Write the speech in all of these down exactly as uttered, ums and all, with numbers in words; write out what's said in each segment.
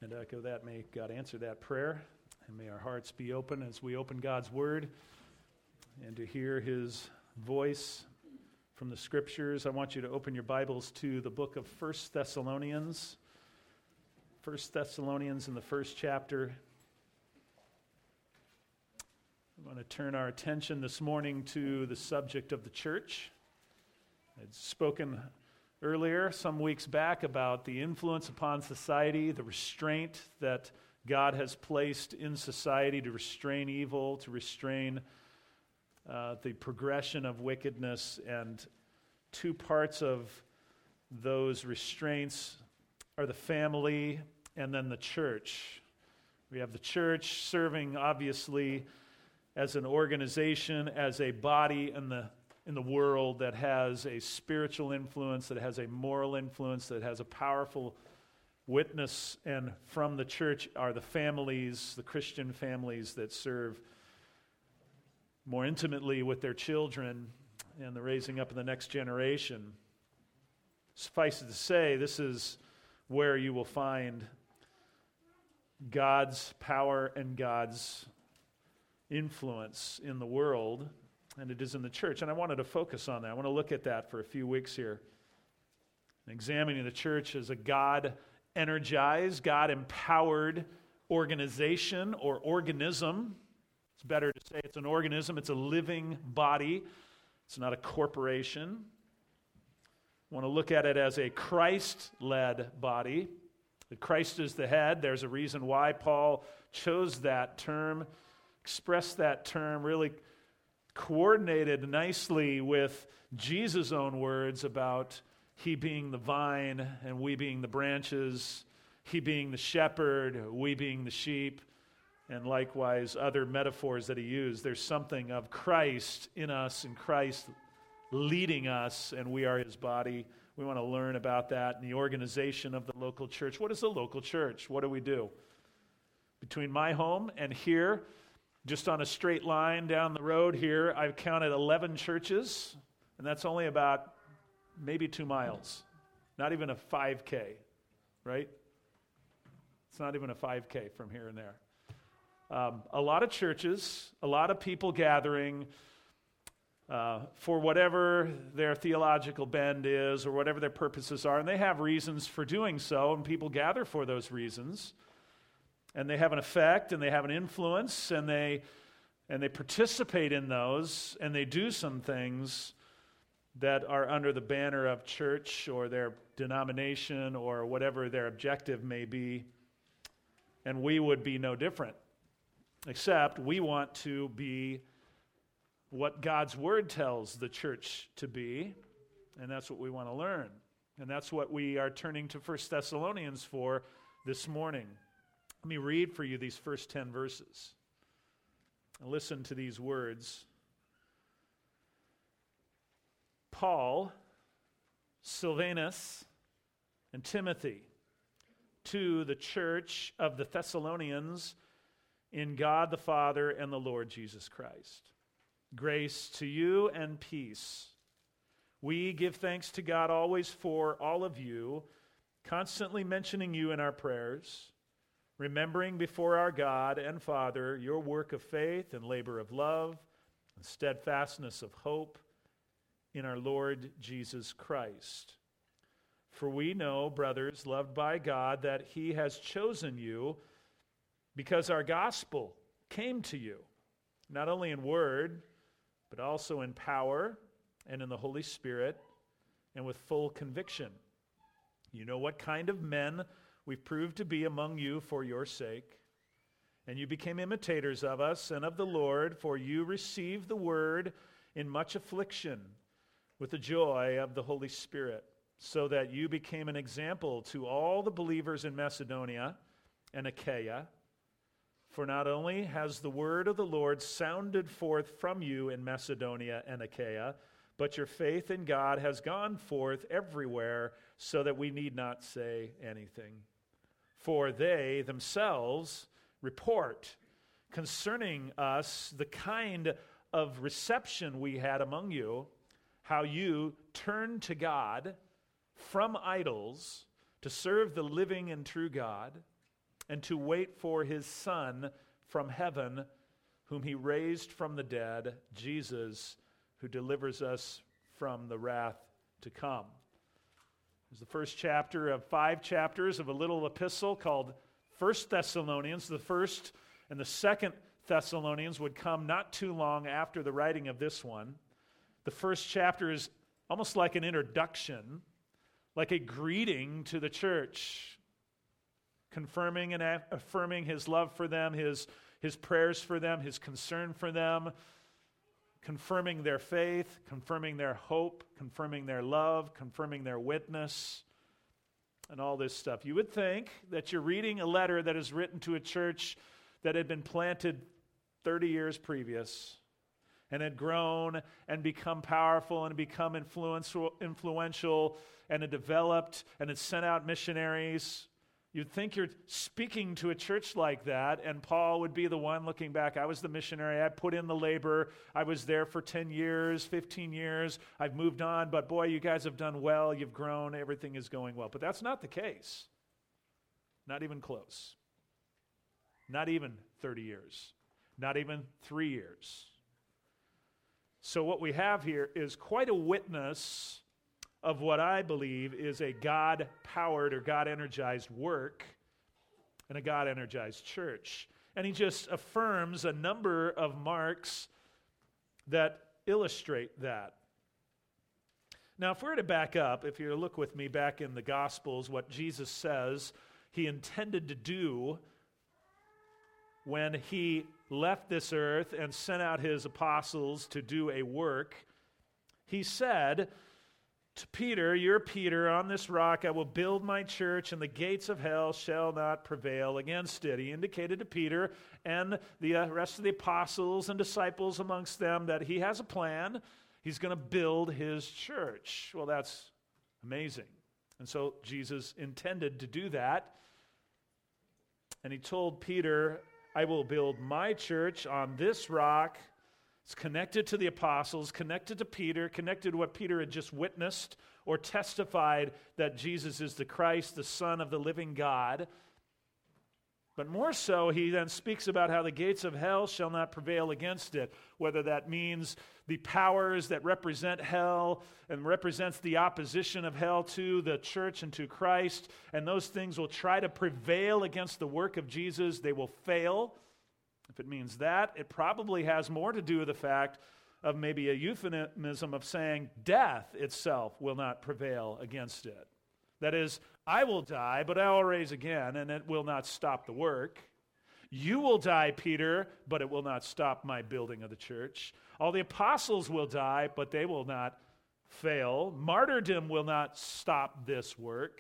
And to echo that, may God answer that prayer, and may our hearts be open as we open God's Word and to hear His voice from the Scriptures. I want you to open your Bibles to the book of First Thessalonians. First Thessalonians in the first chapter. I want to turn our attention this morning to the subject of the church. I'd spoken earlier, some weeks back, about the influence upon society, the restraint that God has placed in society to restrain evil, to restrain uh, the progression of wickedness. And two parts of those restraints are the family and then the church. We have the church serving, obviously, as an organization, as a body in the in the world that has a spiritual influence, that has a moral influence, that has a powerful witness. And from the church are the families, the Christian families that serve more intimately with their children and the raising up of the next generation. Suffice it to say, this is where you will find God's power and God's influence in the world, and it is in the church. And I wanted to focus on that. I want to look at that for a few weeks here. Examining the church as a God-energized, God-empowered organization or organism. It's better to say it's an organism. It's a living body. It's not a corporation. I want to look at it as a Christ-led body. That Christ is the head. There's a reason why Paul chose that term, expressed that term, really coordinated nicely with Jesus' own words about He being the vine and we being the branches, He being the shepherd, we being the sheep, and likewise other metaphors that He used. There's something of Christ in us and Christ leading us, and we are His body. We want to learn about that and the organization of the local church. What is the local church? What do we do? Between my home and here, just on a straight line down the road here, I've counted eleven churches, and that's only about maybe two miles. Not even a five K, right? It's not even a five K from here and there. Um, a lot of churches, a lot of people gathering uh, for whatever their theological bend is or whatever their purposes are, and they have reasons for doing so, and people gather for those reasons. And they have an effect, and they have an influence, and they and they participate in those, and they do some things that are under the banner of church or their denomination or whatever their objective may be. And we would be no different, except we want to be what God's Word tells the church to be, and that's what we want to learn. And that's what we are turning to First Thessalonians for this morning. Let me read for you these first ten verses. Listen to these words. Paul, Silvanus, and Timothy, to the church of the Thessalonians in God the Father and the Lord Jesus Christ. Grace to you and peace. We give thanks to God always for all of you, constantly mentioning you in our prayers, remembering before our God and Father your work of faith and labor of love and steadfastness of hope in our Lord Jesus Christ. For we know, brothers, loved by God, that He has chosen you because our gospel came to you, not only in word, but also in power and in the Holy Spirit and with full conviction. You know what kind of men we've proved to be among you for your sake. And you became imitators of us and of the Lord, for you received the word in much affliction with the joy of the Holy Spirit, so that you became an example to all the believers in Macedonia and Achaia. For not only has the word of the Lord sounded forth from you in Macedonia and Achaia, but your faith in God has gone forth everywhere, so that we need not say anything. For they themselves report concerning us the kind of reception we had among you, how you turned to God from idols to serve the living and true God, and to wait for his Son from heaven, whom he raised from the dead, Jesus, who delivers us from the wrath to come. It's the first chapter of five chapters of a little epistle called First Thessalonians. The first and the second Thessalonians would come not too long after the writing of this one. The first chapter is almost like an introduction, like a greeting to the church, confirming and affirming his love for them, his, his prayers for them, his concern for them, confirming their faith, confirming their hope, confirming their love, confirming their witness, and all this stuff. You would think that you're reading a letter that is written to a church that had been planted thirty years previous and had grown and become powerful and become influential, influential and had developed and had sent out missionaries. You'd think you're speaking to a church like that, and Paul would be the one looking back. I was the missionary. I put in the labor. I was there for ten years, fifteen years. I've moved on, but boy, you guys have done well. You've grown. Everything is going well. But that's not the case. Not even close. Not even thirty years. Not even three years. So what we have here is quite a witness of what I believe is a God-powered or God-energized work and a God-energized church. And he just affirms a number of marks that illustrate that. Now, if we're to back up, if you look with me back in the Gospels, what Jesus says he intended to do when he left this earth and sent out his apostles to do a work, he said to Peter, "You're Peter, on this rock I will build my church, and the gates of hell shall not prevail against it." He indicated to Peter and the rest of the apostles and disciples amongst them that he has a plan. He's going to build his church. Well, that's amazing. And so Jesus intended to do that. And he told Peter, "I will build my church on this rock." It's connected to the apostles, connected to Peter, connected to what Peter had just witnessed or testified that Jesus is the Christ, the Son of the living God. But more so, he then speaks about how the gates of hell shall not prevail against it, whether that means the powers that represent hell and represents the opposition of hell to the church and to Christ, and those things will try to prevail against the work of Jesus. They will fail. If it means that, it probably has more to do with the fact of maybe a euphemism of saying death itself will not prevail against it. That is, I will die, but I will rise again, and it will not stop the work. You will die, Peter, but it will not stop my building of the church. All the apostles will die, but they will not fail. Martyrdom will not stop this work.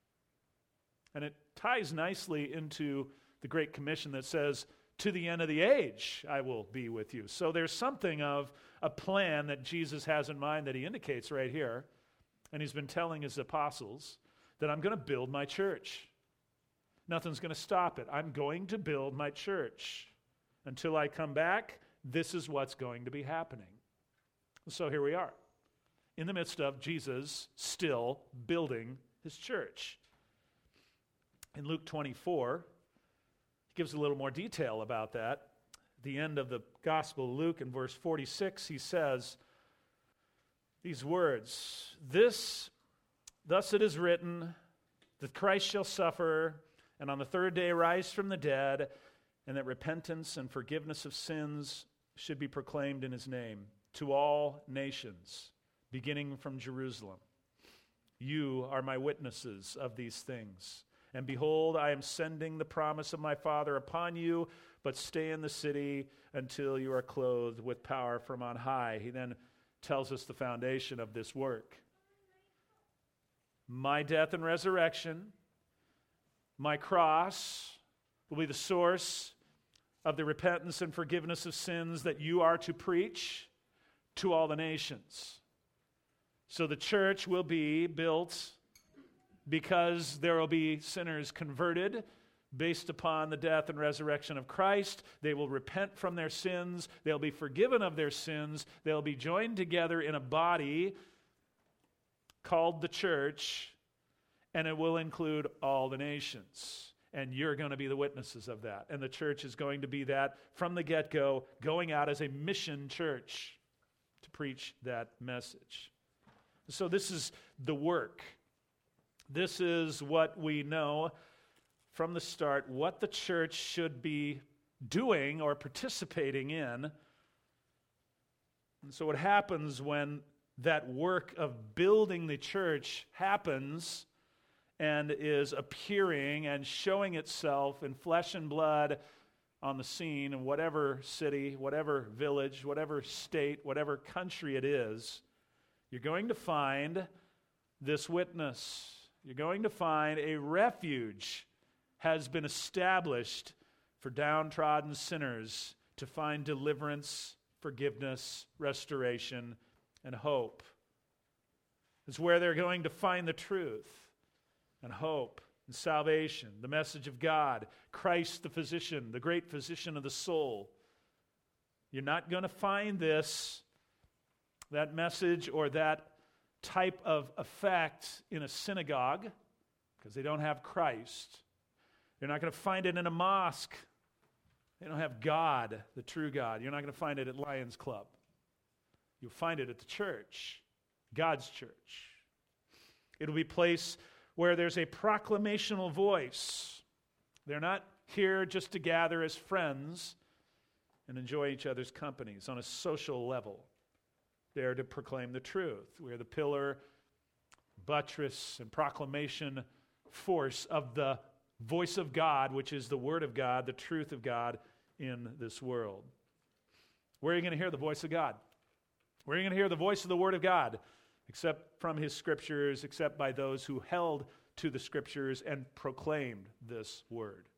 And it ties nicely into the Great Commission that says, "To the end of the age, I will be with you." So there's something of a plan that Jesus has in mind that he indicates right here. And he's been telling his apostles that I'm going to build my church. Nothing's going to stop it. I'm going to build my church. Until I come back, this is what's going to be happening. So here we are, in the midst of Jesus still building his church. In Luke twenty-four, gives a little more detail about that. At the end of the Gospel of Luke, in verse forty-six, he says these words, "This, thus it is written, that Christ shall suffer, and on the third day rise from the dead, and that repentance and forgiveness of sins should be proclaimed in his name to all nations, beginning from Jerusalem. You are my witnesses of these things. And behold, I am sending the promise of my Father upon you, but stay in the city until you are clothed with power from on high." He then tells us the foundation of this work. My death and resurrection, my cross, will be the source of the repentance and forgiveness of sins that you are to preach to all the nations. So the church will be built because there will be sinners converted based upon the death and resurrection of Christ. They will repent from their sins. They'll be forgiven of their sins. They'll be joined together in a body called the church, and it will include all the nations. And you're going to be the witnesses of that. And the church is going to be that from the get-go, going out as a mission church to preach that message. So this is the work. This is what we know from the start, what the church should be doing or participating in. And so what happens when that work of building the church happens and is appearing and showing itself in flesh and blood on the scene in whatever city, whatever village, whatever state, whatever country it is, you're going to find this witness. You're going to find a refuge has been established for downtrodden sinners to find deliverance, forgiveness, restoration, and hope. It's where they're going to find the truth and hope and salvation, the message of God, Christ the physician, the great physician of the soul. You're not going to find this, that message or that type of effect in a synagogue because they don't have Christ. You're not going to find it in a mosque. They don't have God, the true God. You're not going to find it at Lions Club. You'll find it at the church, God's church. It'll be a place where there's a proclamational voice. They're not here just to gather as friends and enjoy each other's companies on a social level. They're to proclaim the truth. We're the pillar, buttress, and proclamation force of the voice of God, which is the Word of God, the truth of God in this world. Where are you going to hear the voice of God? Where are you going to hear the voice of the Word of God? Except from His Scriptures, except by those who held to the Scriptures and proclaimed this Word.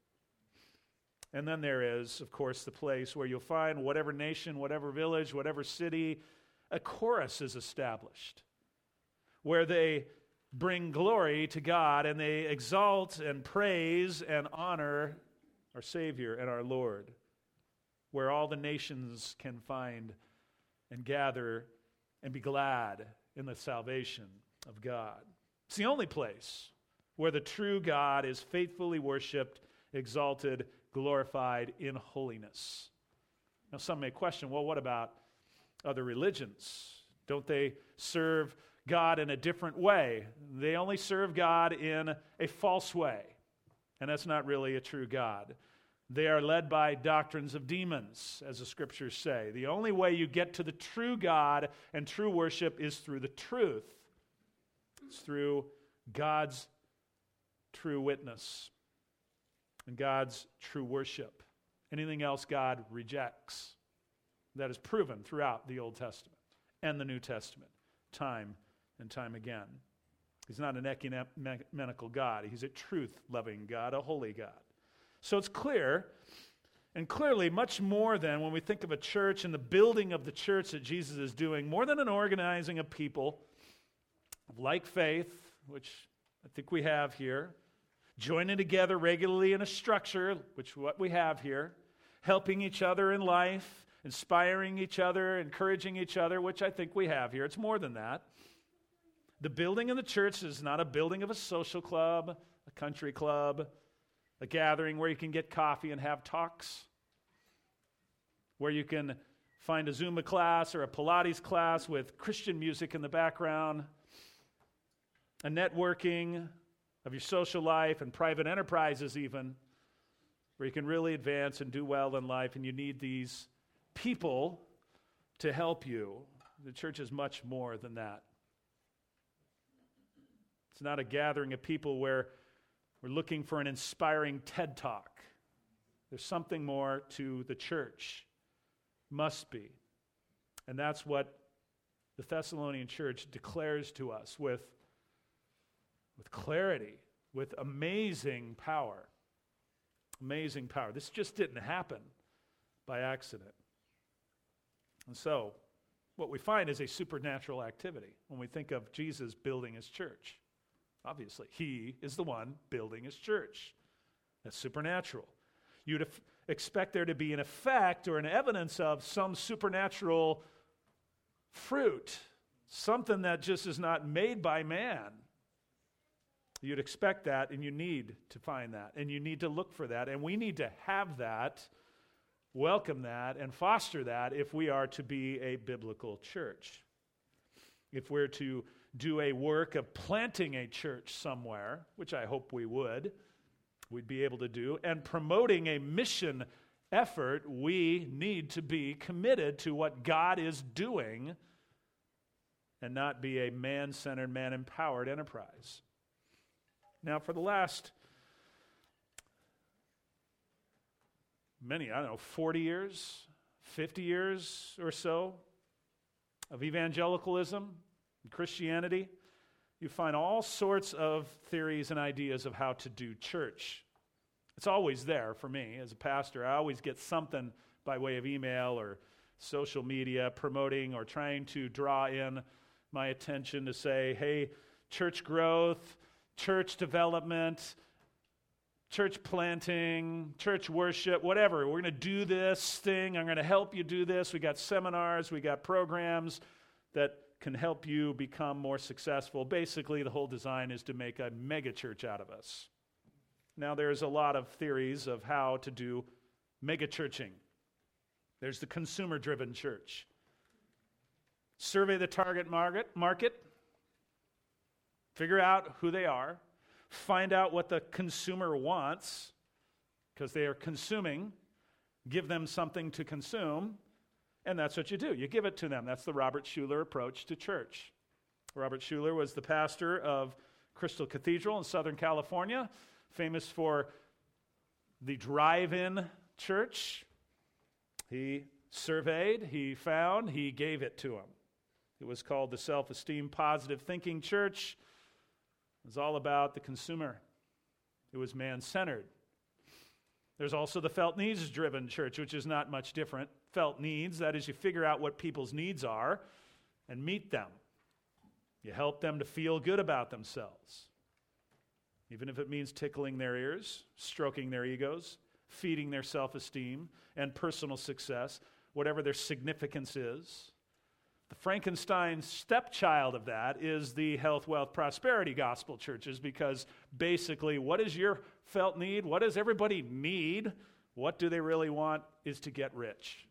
And then there is, of course, the place where you'll find whatever nation, whatever village, whatever city, a chorus is established where they bring glory to God and they exalt and praise and honor our Savior and our Lord, where all the nations can find and gather and be glad in the salvation of God. It's the only place where the true God is faithfully worshiped, exalted, glorified in holiness. Now some may question, well, what about other religions? Don't they serve God in a different way? They only serve God in a false way, and that's not really a true God. They are led by doctrines of demons, as the Scriptures say. The only way you get to the true God and true worship is through the truth. It's through God's true witness and God's true worship. Anything else God rejects. That is proven throughout the Old Testament and the New Testament, time and time again. He's not an ecumenical God. He's a truth-loving God, a holy God. So it's clear, and clearly much more than when we think of a church and the building of the church that Jesus is doing, more than an organizing of people of like faith, which I think we have here, joining together regularly in a structure, which is what we have here, helping each other in life, inspiring each other, encouraging each other, which I think we have here. It's more than that. The building of the church is not a building of a social club, a country club, a gathering where you can get coffee and have talks, where you can find a Zumba class or a Pilates class with Christian music in the background, a networking of your social life and private enterprises even, where you can really advance and do well in life, and you need these people to help you. The church is much more than that. It's not a gathering of people where we're looking for an inspiring TED Talk. There's something more to the church. Must be. And that's what the Thessalonian church declares to us with, with clarity, with amazing power. Amazing power. This just didn't happen by accident. And so, what we find is a supernatural activity when we think of Jesus building his church. Obviously, he is the one building his church. That's supernatural. You'd f- expect there to be an effect or an evidence of some supernatural fruit, something that just is not made by man. You'd expect that, and you need to find that, and you need to look for that, and we need to have that, welcome that, and foster that if we are to be a biblical church. If we're to do a work of planting a church somewhere, which I hope we would, we'd be able to do, and promoting a mission effort, we need to be committed to what God is doing and not be a man-centered, man-empowered enterprise. Now, for the last many, I don't know, forty years, fifty years or so of evangelicalism and Christianity, you find all sorts of theories and ideas of how to do church. It's always there for me as a pastor. I always get something by way of email or social media promoting or trying to draw in my attention to say, hey, church growth, church development, church planting, church worship, whatever. We're going to do this thing. I'm going to help you do this. We got seminars. We got programs that can help you become more successful. Basically, the whole design is to make a mega church out of us. Now, there's a lot of theories of how to do mega churching. There's the consumer-driven church. Survey the target market, market, figure out who they are, find out what the consumer wants, because they are consuming, give them something to consume, and that's what you do. You give it to them. That's the Robert Schuller approach to church. Robert Schuller was the pastor of Crystal Cathedral in Southern California, famous for the drive-in church. He surveyed, he found, he gave it to them. It was called the Self-Esteem Positive Thinking Church. It was all about the consumer. It was man-centered. There's also the felt needs-driven church, which is not much different. Felt needs, that is, you figure out what people's needs are and meet them. You help them to feel good about themselves, even if it means tickling their ears, stroking their egos, feeding their self-esteem and personal success, whatever their significance is. The Frankenstein stepchild of that is the health, wealth, prosperity gospel churches, because basically, what is your felt need? What does everybody need? What do they really want is to get rich.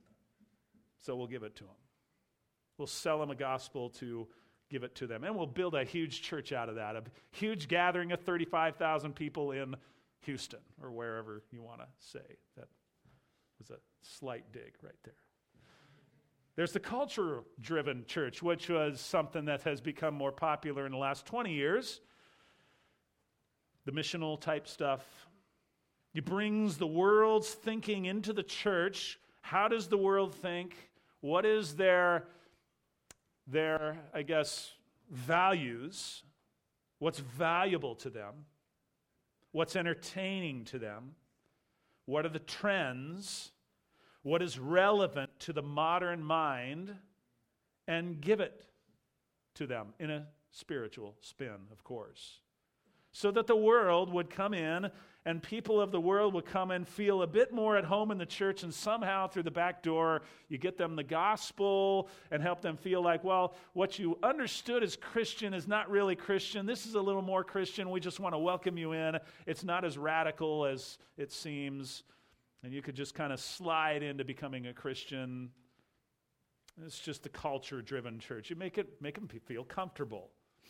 So we'll give it to them. We'll sell them a gospel to give it to them. And we'll build a huge church out of that, a huge gathering of thirty-five thousand people in Houston or wherever you want to say. That was a slight dig right there. There's the culture-driven church, which was something that has become more popular in the last twenty years. The missional type stuff. It brings the world's thinking into the church. How does the world think? What is their, their, I guess, values? What's valuable to them? What's entertaining to them? What are the trends? What is relevant to the modern mind, and give it to them in a spiritual spin, of course. So that the world would come in and people of the world would come and feel a bit more at home in the church, and somehow through the back door you get them the gospel and help them feel like, well, what you understood as Christian is not really Christian. This is a little more Christian. We just want to welcome you in. It's not as radical as it seems. And you could just kind of slide into becoming a Christian. It's just the culture-driven church. You make it, make them feel comfortable.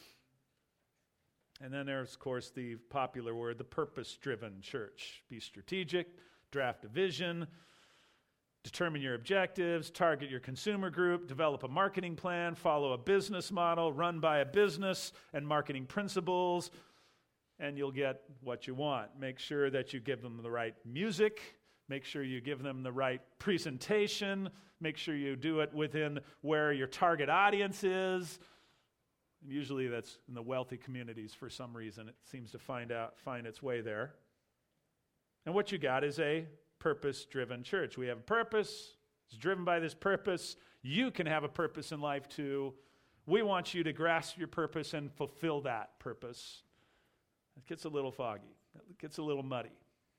And then there's, of course, the popular word, the purpose-driven church. Be strategic, draft a vision, determine your objectives, target your consumer group, develop a marketing plan, follow a business model, run by a business and marketing principles, and you'll get what you want. Make sure that you give them the right music. Make sure you give them the right presentation. Make sure you do it within where your target audience is. And usually that's in the wealthy communities for some reason. It seems to find out, find its way there. And what you got is a purpose-driven church. We have a purpose. It's driven by this purpose. You can have a purpose in life too. We want you to grasp your purpose and fulfill that purpose. It gets a little foggy. It gets a little muddy.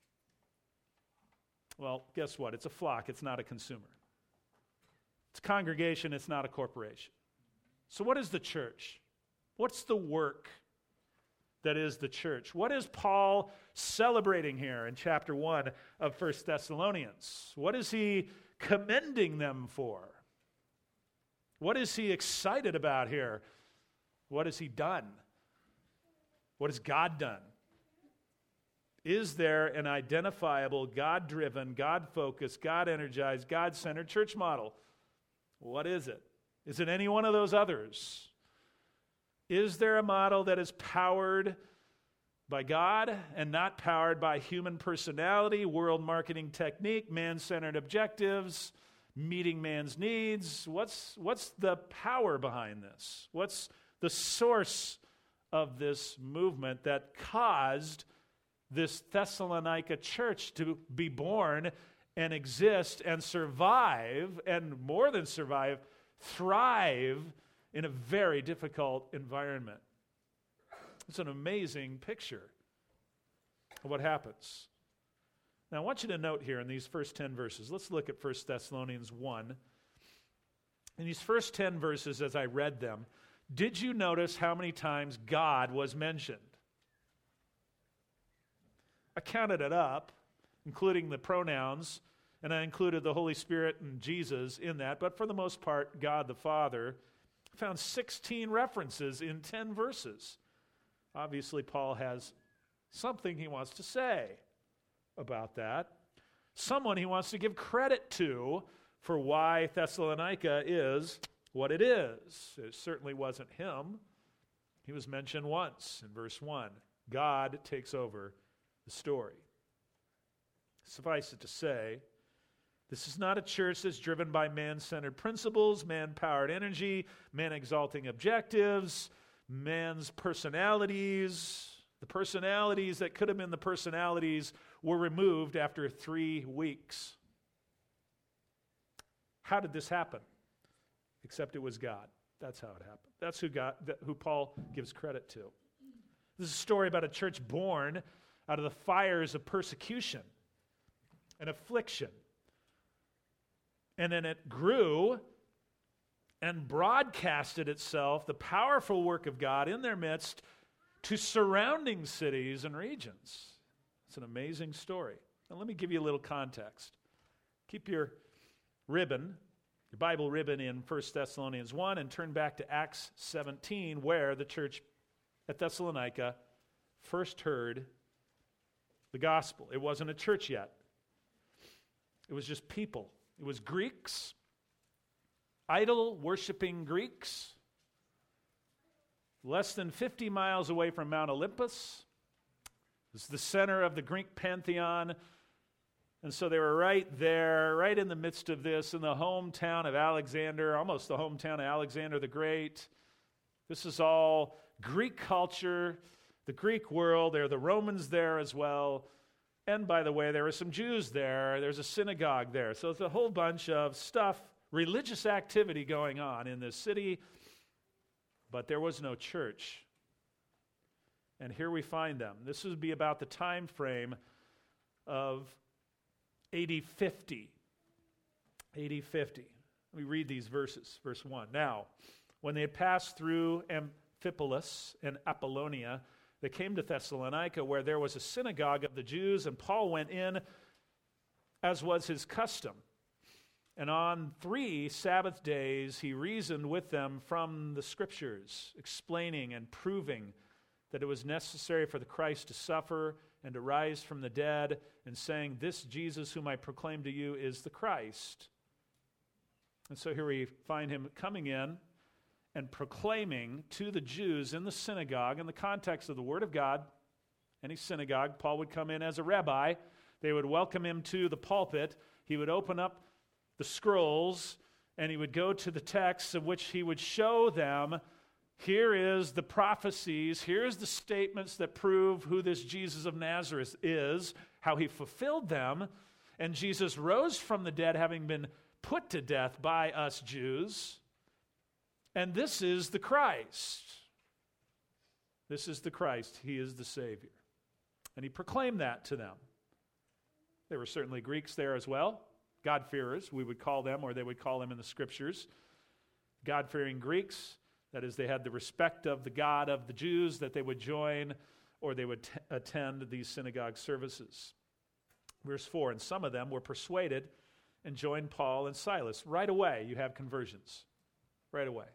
Well, guess what? It's a flock. It's not a consumer. It's a congregation. It's not a corporation. So what is the church? What's the work that is the church. What is Paul celebrating here in chapter one of First Thessalonians? What is he commending them for? What is he excited about here? What has he done? What has God done? Is there an identifiable, God-driven, God-focused, God-energized, God-centered church model? What is it? Is it any one of those others? Is there a model that is powered by God and not powered by human personality, world marketing technique, man-centered objectives, meeting man's needs? What's, what's the power behind this? What's the source of this movement that caused this Thessalonica church to be born and exist and survive, and more than survive, thrive in a very difficult environment? It's an amazing picture of what happens. Now, I want you to note here in these first ten verses, let's look at First Thessalonians one. In these first ten verses, as I read them, did you notice how many times God was mentioned? I counted it up, including the pronouns, and I included the Holy Spirit and Jesus in that, but for the most part, God the Father. I found sixteen references in ten verses. Obviously, Paul has something he wants to say about that, someone he wants to give credit to for why Thessalonica is what it is. It certainly wasn't him. He was mentioned once in verse one. God takes over the story. Suffice it to say, this is not a church that's driven by man-centered principles, man-powered energy, man-exalting objectives, man's personalities. The personalities that could have been the personalities were removed after three weeks. How did this happen? Except it was God. That's how it happened. That's who God, who Paul gives credit to. This is a story about a church born out of the fires of persecution and affliction. And then it grew and broadcasted itself, the powerful work of God in their midst, to surrounding cities and regions. It's an amazing story. Now let me give you a little context. Keep your ribbon, your Bible ribbon in First Thessalonians one and turn back to Acts seventeen, where the church at Thessalonica first heard the gospel. It wasn't a church yet. It was just people. It was Greeks, idol-worshiping Greeks, less than fifty miles away from Mount Olympus. It's the center of the Greek pantheon. And so they were right there, right in the midst of this, in the hometown of Alexander, almost the hometown of Alexander the Great. This is all Greek culture, the Greek world. There are the Romans there as well. And by the way, there were some Jews there. There's a synagogue there. So it's a whole bunch of stuff, religious activity going on in this city. But there was no church. And here we find them. This would be about the time frame of A D fifty. A D fifty. Let me read these verses. Verse one. Now, when they had passed through Amphipolis and Apollonia, they came to Thessalonica, where there was a synagogue of the Jews, and Paul went in, as was his custom. And on three Sabbath days he reasoned with them from the Scriptures, explaining and proving that it was necessary for the Christ to suffer and to rise from the dead, and saying, "This Jesus whom I proclaim to you is the Christ." And so here we find him coming in and proclaiming to the Jews in the synagogue, in the context of the Word of God. Any synagogue, Paul would come in as a rabbi. They would welcome him to the pulpit. He would open up the scrolls, and he would go to the texts of which he would show them, here is the prophecies, here's the statements that prove who this Jesus of Nazareth is, how he fulfilled them, and Jesus rose from the dead, having been put to death by us Jews. And this is the Christ. This is the Christ. He is the Savior. And he proclaimed that to them. There were certainly Greeks there as well. God-fearers, we would call them, or they would call them in the Scriptures. God-fearing Greeks. That is, they had the respect of the God of the Jews, that they would join or they would t- attend these synagogue services. Verse four, and some of them were persuaded and joined Paul and Silas. Right away, you have conversions. Right away.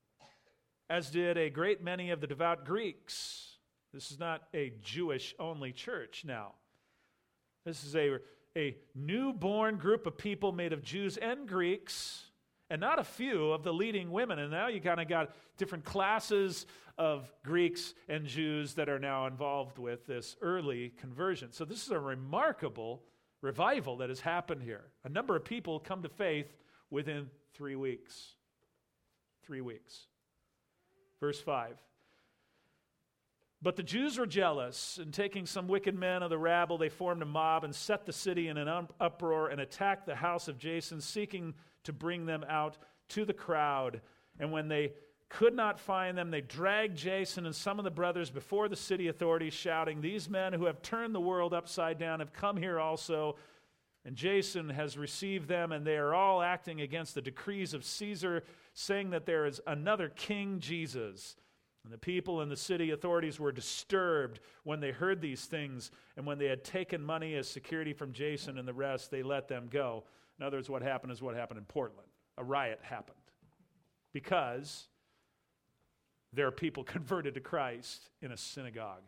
As did a great many of the devout Greeks. This is not a Jewish-only church now. This is a, a newborn group of people made of Jews and Greeks, and not a few of the leading women. And now you kind of got different classes of Greeks and Jews that are now involved with this early conversion. So this is a remarkable revival that has happened here. A number of people come to faith within three weeks. Three weeks. Verse five. But the Jews were jealous, and taking some wicked men of the rabble, they formed a mob and set the city in an uproar and attacked the house of Jason, seeking to bring them out to the crowd. And when they could not find them, they dragged Jason and some of the brothers before the city authorities, shouting, "These men who have turned the world upside down have come here also." And Jason has received them, and they are all acting against the decrees of Caesar, saying that there is another king, Jesus. And the people and the city authorities were disturbed when they heard these things, and when they had taken money as security from Jason and the rest, they let them go. In other words, what happened is what happened in Portland. A riot happened because there are people converted to Christ in a synagogue.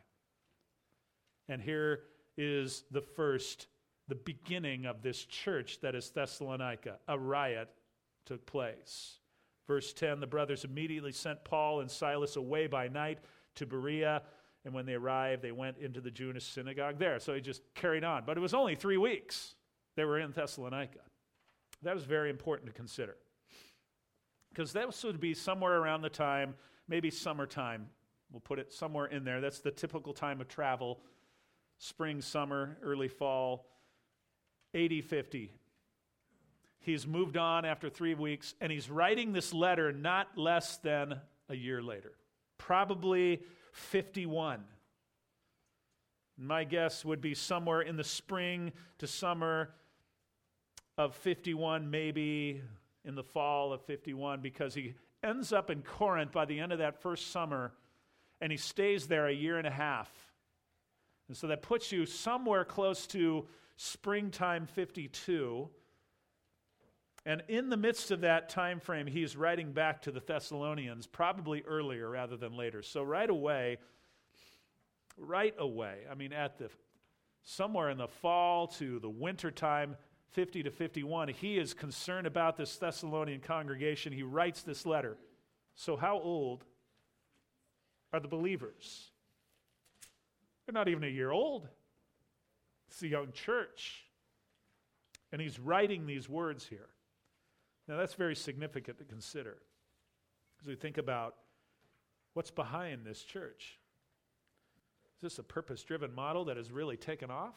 And here is the first, the beginning of this church that is Thessalonica. A riot took place. Verse ten, the brothers immediately sent Paul and Silas away by night to Berea, and when they arrived, they went into the Jewish synagogue there. So he just carried on. But it was only three weeks they were in Thessalonica. That was very important to consider, because that would be somewhere around the time, maybe summertime. We'll put it somewhere in there. That's the typical time of travel, spring, summer, early fall, A D fifty. He's moved on after three weeks, and he's writing this letter not less than a year later, probably fifty-one. My guess would be somewhere in the spring to summer of fifty-one, maybe in the fall of fifty-one, because he ends up in Corinth by the end of that first summer, and he stays there a year and a half. And so that puts you somewhere close to springtime fifty-two. And in the midst of that time frame, he's writing back to the Thessalonians, probably earlier rather than later. So right away, right away, I mean at the somewhere in the fall to the winter time, fifty to fifty-one, he is concerned about this Thessalonian congregation. He writes this letter. So how old are the believers? They're not even a year old. It's a young church. And he's writing these words here. Now that's very significant to consider, as we think about what's behind this church. Is this a purpose-driven model that has really taken off?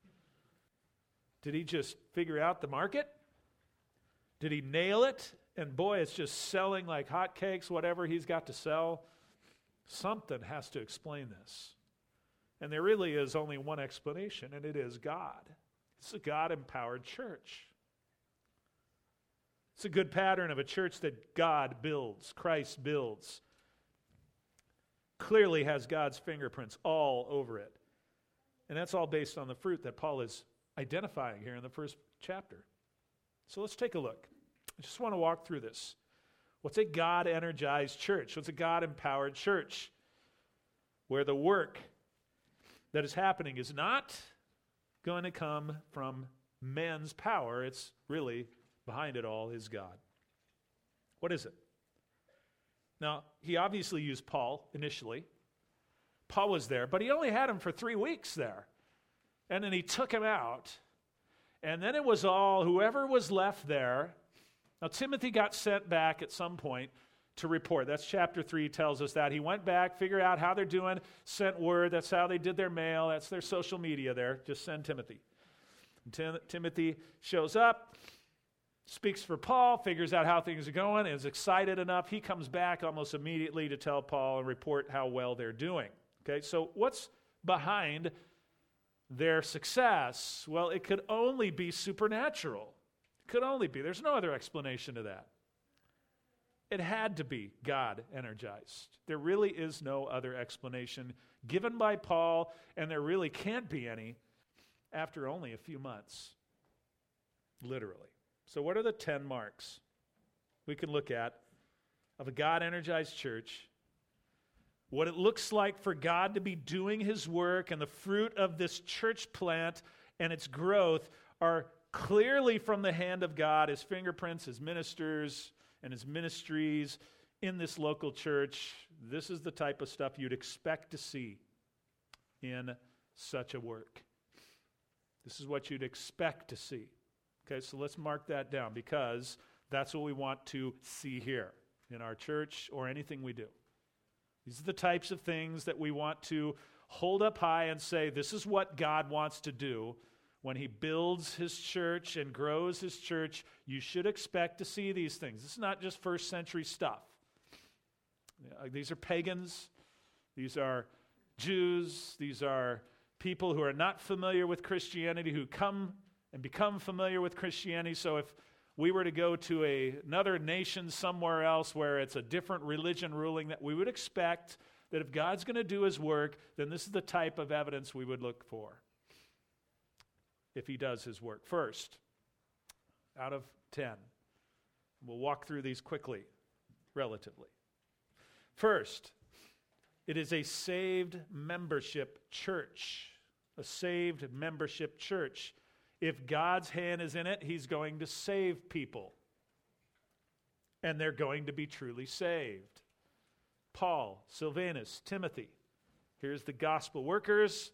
Did he just figure out the market? Did he nail it? And boy, it's just selling like hotcakes, whatever he's got to sell. Something has to explain this. And there really is only one explanation, and it is God. It's a God-empowered church. It's a good pattern of a church that God builds, Christ builds. Clearly has God's fingerprints all over it. And that's all based on the fruit that Paul is identifying here in the first chapter. So let's take a look. I just want to walk through this. What's a God-energized church? What's a God-empowered church? Where the work that is happening is not going to come from man's power. It's really, behind it all, is God. What is it? Now, he obviously used Paul initially. Paul was there, but he only had him for three weeks there. And then he took him out. And then it was all, whoever was left there. Now, Timothy got sent back at some point to report. That's chapter three tells us that. He went back, figured out how they're doing, sent word. That's how they did their mail. That's their social media there. Just send Timothy. And Tim- Timothy shows up, speaks for Paul, figures out how things are going, is excited enough. He comes back almost immediately to tell Paul and report how well they're doing. Okay, so what's behind their success? Well, it could only be supernatural. It could only be. There's no other explanation to that. It had to be God energized. There really is no other explanation given by Paul, and there really can't be any after only a few months, literally. So what are the ten marks we can look at of a God-energized church? What it looks like for God to be doing his work, and the fruit of this church plant and its growth are clearly from the hand of God, his fingerprints, his ministers, and his ministries in this local church. This is the type of stuff you'd expect to see in such a work. This is what you'd expect to see. Okay, so let's mark that down, because that's what we want to see here in our church or anything we do. These are the types of things that we want to hold up high and say, this is what God wants to do. When he builds his church and grows his church, you should expect to see these things. This is not just first century stuff. These are pagans. These are Jews. These are people who are not familiar with Christianity, who come and become familiar with Christianity. So if we were to go to a, another nation somewhere else where it's a different religion ruling, that we would expect that if God's going to do his work, then this is the type of evidence we would look for if he does his work. First, out of ten. We'll walk through these quickly, relatively. First, it is a saved membership church. A saved membership church. If God's hand is in it, he's going to save people. And they're going to be truly saved. Paul, Silvanus, Timothy. Here's the gospel workers.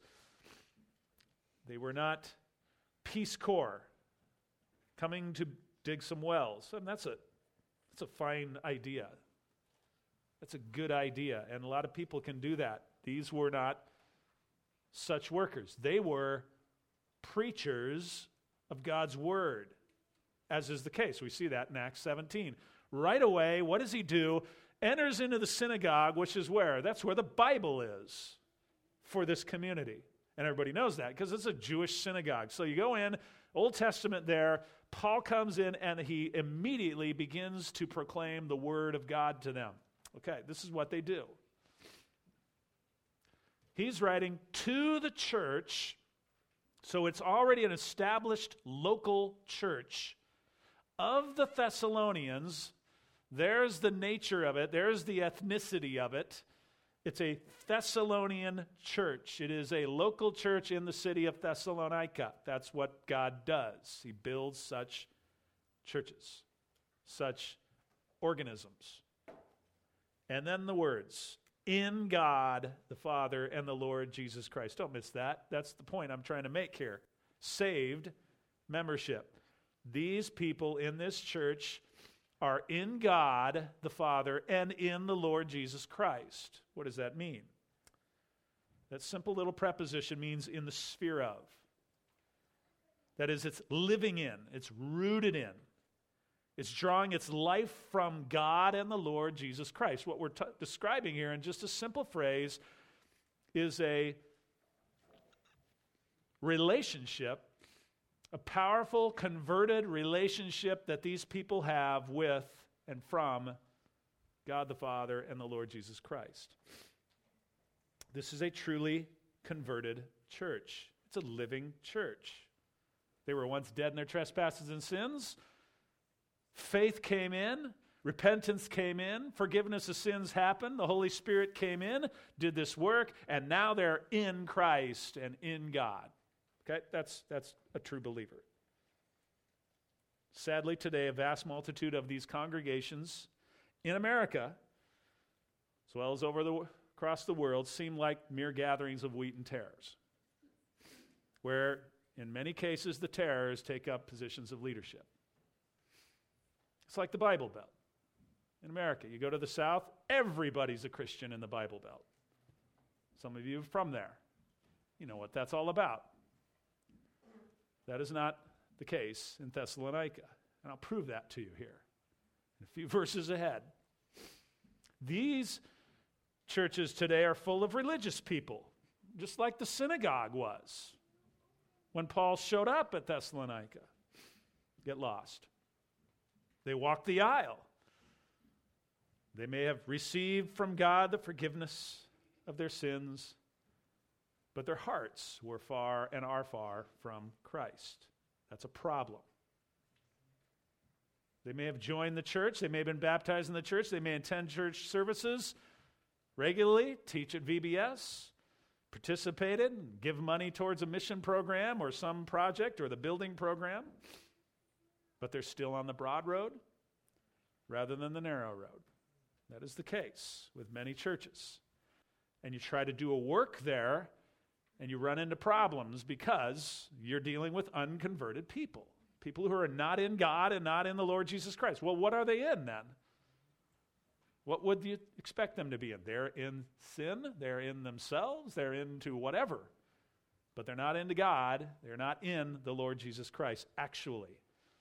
They were not Peace Corps coming to dig some wells. I mean, that's a that's a fine idea. That's a good idea, and a lot of people can do that. These were not such workers. They were preachers of God's word, as is the case. We see that in Acts seventeen. Right away, what does he do? Enters into the synagogue, which is where? That's where the Bible is for this community. And everybody knows that because it's a Jewish synagogue. So you go in, Old Testament there, Paul comes in and he immediately begins to proclaim the word of God to them. Okay, this is what they do. He's writing to the church, so it's already an established local church of the Thessalonians. There's the nature of it. There's the ethnicity of it. It's a Thessalonian church. It is a local church in the city of Thessalonica. That's what God does. He builds such churches, such organisms. And then the words, in God the Father and the Lord Jesus Christ. Don't miss that. That's the point I'm trying to make here. Saved membership. These people in this church are in God the Father and in the Lord Jesus Christ. What does that mean? That simple little preposition means in the sphere of. That is, it's living in, it's rooted in. It's drawing its life from God and the Lord Jesus Christ. What we're t- describing here in just a simple phrase is a relationship, a powerful, converted relationship that these people have with and from God the Father and the Lord Jesus Christ. This is a truly converted church. It's a living church. They were once dead in their trespasses and sins. Faith came in. Repentance came in. Forgiveness of sins happened. The Holy Spirit came in, did this work, and now they're in Christ and in God. Okay, that's, that's a true believer. Sadly, today, a vast multitude of these congregations in America, as well as over the, across the world, seem like mere gatherings of wheat and tares, where, in many cases, the tares take up positions of leadership. It's like the Bible Belt. In America, you go to the South, everybody's a Christian in the Bible Belt. Some of you are from there. You know what that's all about. That is not the case in Thessalonica. And I'll prove that to you here in a few verses ahead. These churches today are full of religious people, just like the synagogue was when Paul showed up at Thessalonica. Get lost. They walk the aisle. They may have received from God the forgiveness of their sins, but their hearts were far and are far from Christ. That's a problem. They may have joined the church. They may have been baptized in the church. They may attend church services regularly, teach at V B S, participated, give money towards a mission program or some project or the building program, but they're still on the broad road rather than the narrow road. That is the case with many churches. And you try to do a work there, and you run into problems because you're dealing with unconverted people. People who are not in God and not in the Lord Jesus Christ. Well, what are they in then? What would you expect them to be in? They're in sin. They're in themselves. They're into whatever. But they're not into God. They're not in the Lord Jesus Christ, actually.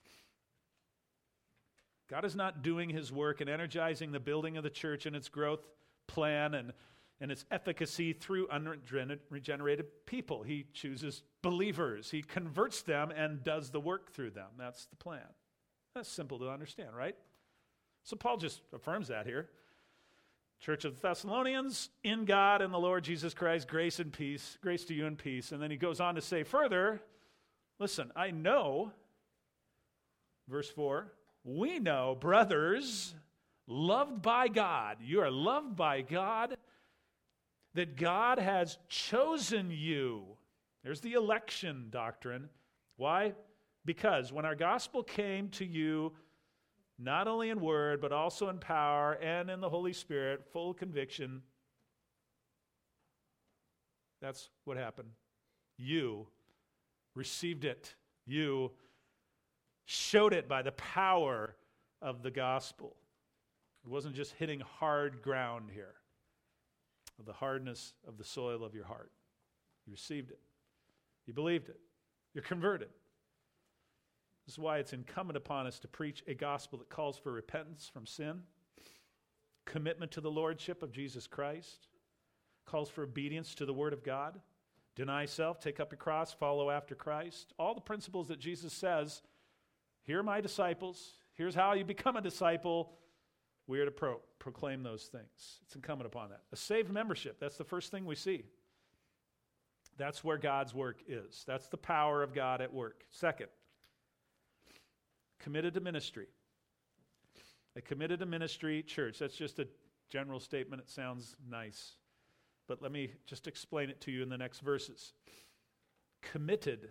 God is not doing his work and energizing the building of the church and its growth plan and, and its efficacy through unregenerated people. He chooses believers. He converts them and does the work through them. That's the plan. That's simple to understand, right? So Paul just affirms that here. Church of the Thessalonians, in God and the Lord Jesus Christ, grace and peace, grace to you and peace. And then he goes on to say further, listen, I know, verse four, we know, brothers, loved by God, you are loved by God, that God has chosen you. There's the election doctrine. Why? Because when our gospel came to you, not only in word, but also in power and in the Holy Spirit, full conviction, that's what happened. You received it. You showed it by the power of the gospel. It wasn't just hitting hard ground here. The hardness of the soil of your heart. You received it. You believed it. You're converted. This is why it's incumbent upon us to preach a gospel that calls for repentance from sin, commitment to the lordship of Jesus Christ, calls for obedience to the word of God, deny self, take up your cross, follow after Christ. All the principles that Jesus says, here are my disciples, here's how you become a disciple. We are to pro- proclaim those things. It's incumbent upon that. A saved membership, that's the first thing we see. That's where God's work is. That's the power of God at work. Second, committed to ministry. A committed to ministry church. That's just a general statement. It sounds nice. But let me just explain it to you in the next verses. Committed.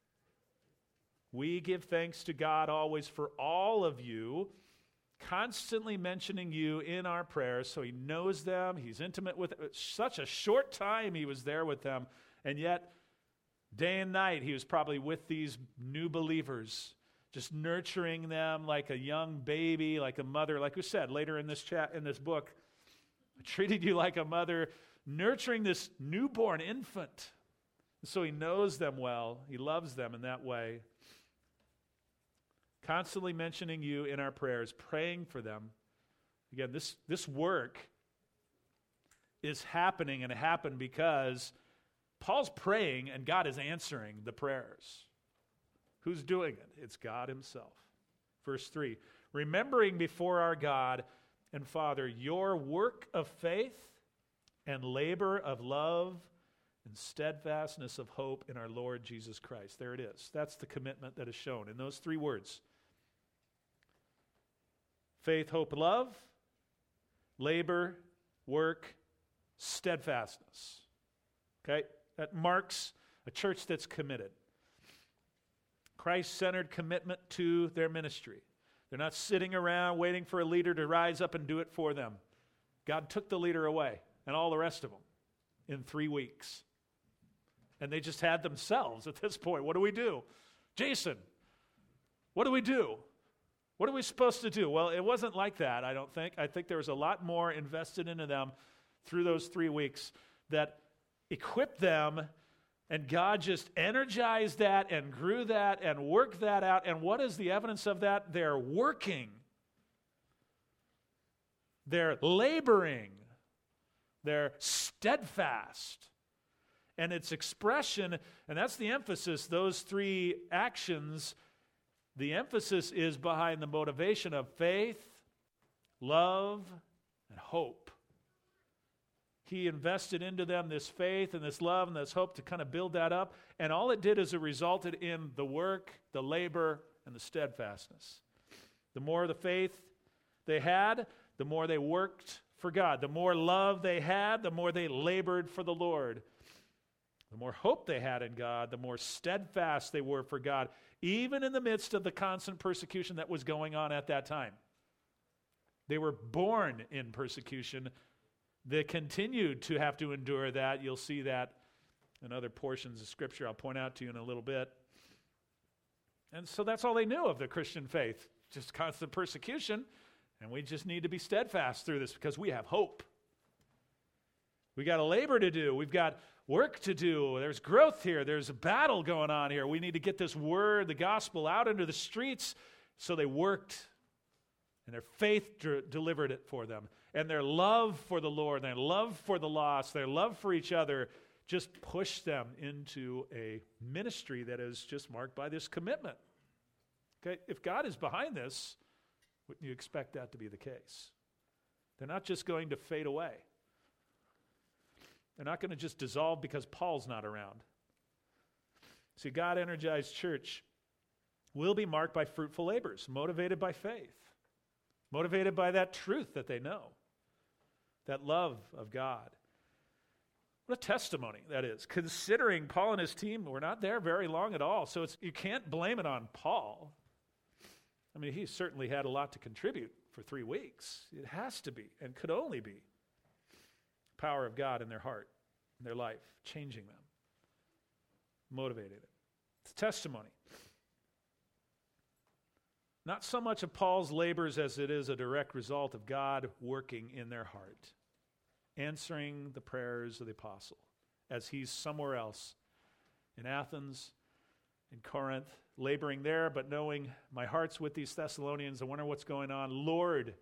We give thanks to God always for all of you, constantly mentioning you in our prayers, so he knows them, he's intimate with them. Such a short time he was there with them, and yet day and night he was probably with these new believers, just nurturing them like a young baby, like a mother. Like we said later in this chat, in this book, I treated you like a mother, nurturing this newborn infant. So he knows them well, he loves them in that way. Constantly mentioning you in our prayers, praying for them. Again, this, this work is happening, and it happened because Paul's praying and God is answering the prayers. Who's doing it? It's God himself. Verse three, remembering before our God and Father your work of faith and labor of love and steadfastness of hope in our Lord Jesus Christ. There it is. That's the commitment that is shown in those three words. Faith, hope, love, labor, work, steadfastness. Okay? That marks a church that's committed. Christ-centered commitment to their ministry. They're not sitting around waiting for a leader to rise up and do it for them. God took the leader away and all the rest of them in three weeks. And they just had themselves at this point. What do we do? Jason, what do we do? What are we supposed to do? Well, it wasn't like that, I don't think. I think there was a lot more invested into them through those three weeks that equipped them, and God just energized that and grew that and worked that out. And what is the evidence of that? They're working. They're laboring. They're steadfast. And its expression, and that's the emphasis, those three actions, the emphasis is behind the motivation of faith, love, and hope. He invested into them this faith and this love and this hope to kind of build that up. And all it did is it resulted in the work, the labor, and the steadfastness. The more the faith they had, the more they worked for God. The more love they had, the more they labored for the Lord. The more hope they had in God, the more steadfast they were for God, even in the midst of the constant persecution that was going on at that time. They were born in persecution. They continued to have to endure that. You'll see that in other portions of Scripture I'll point out to you in a little bit. And so that's all they knew of the Christian faith, just constant persecution. And we just need to be steadfast through this because we have hope. We got a labor to do. We've got work to do. There's growth here. There's a battle going on here. We need to get this word, the gospel, out into the streets. So they worked, and their faith d- delivered it for them. And their love for the Lord, their love for the lost, their love for each other just pushed them into a ministry that is just marked by this commitment. Okay, if God is behind this, wouldn't you expect that to be the case? They're not just going to fade away. They're not going to just dissolve because Paul's not around. See, God-energized church will be marked by fruitful labors, motivated by faith, motivated by that truth that they know, that love of God. What a testimony that is. Considering Paul and his team were not there very long at all, so it's, you can't blame it on Paul. I mean, he certainly had a lot to contribute for three weeks. It has to be, and could only be, power of God in their heart, in their life, changing them, motivating it. It's testimony. Not so much of Paul's labors as it is a direct result of God working in their heart, answering the prayers of the apostle as he's somewhere else, in Athens, in Corinth, laboring there, but knowing my heart's with these Thessalonians. I wonder what's going on. Lord,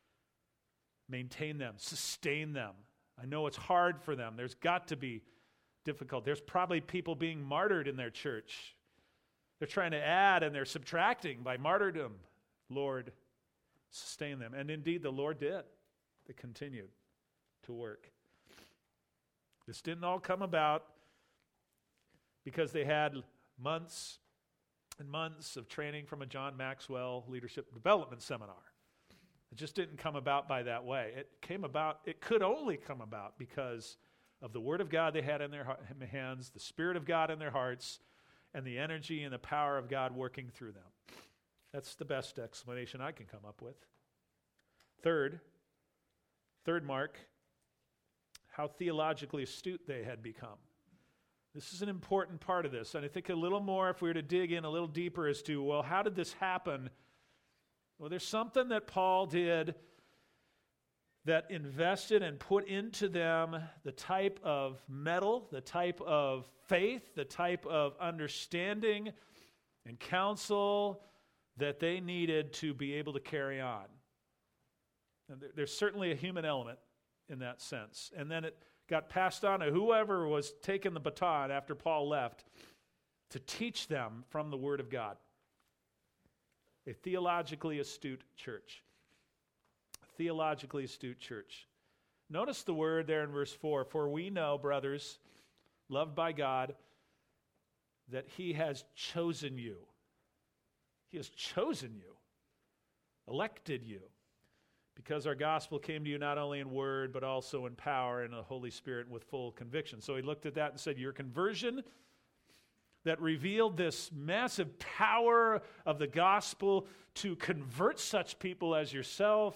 maintain them, sustain them. I know it's hard for them. There's got to be difficult. There's probably people being martyred in their church. They're trying to add and they're subtracting by martyrdom. Lord, sustain them. And indeed, the Lord did. They continued to work. This didn't all come about because they had months and months of training from a John Maxwell leadership development seminar. It just didn't come about by that way. It came about, it could only come about because of the Word of God they had in their hands, the Spirit of God in their hearts, and the energy and the power of God working through them. That's the best explanation I can come up with. Third, third mark, how theologically astute they had become. This is an important part of this, and I think a little more, if we were to dig in a little deeper as to, well, how did this happen? Well, there's something that Paul did that invested and put into them the type of mettle, the type of faith, the type of understanding and counsel that they needed to be able to carry on. And there's certainly a human element in that sense. And then it got passed on to whoever was taking the baton after Paul left to teach them from the Word of God. A theologically astute church. A theologically astute church. Notice the word there in verse four. For we know, brothers, loved by God, that He has chosen you. He has chosen you, elected you, because our gospel came to you not only in word, but also in power and the Holy Spirit with full conviction. So he looked at that and said, your conversion that revealed this massive power of the gospel to convert such people as yourself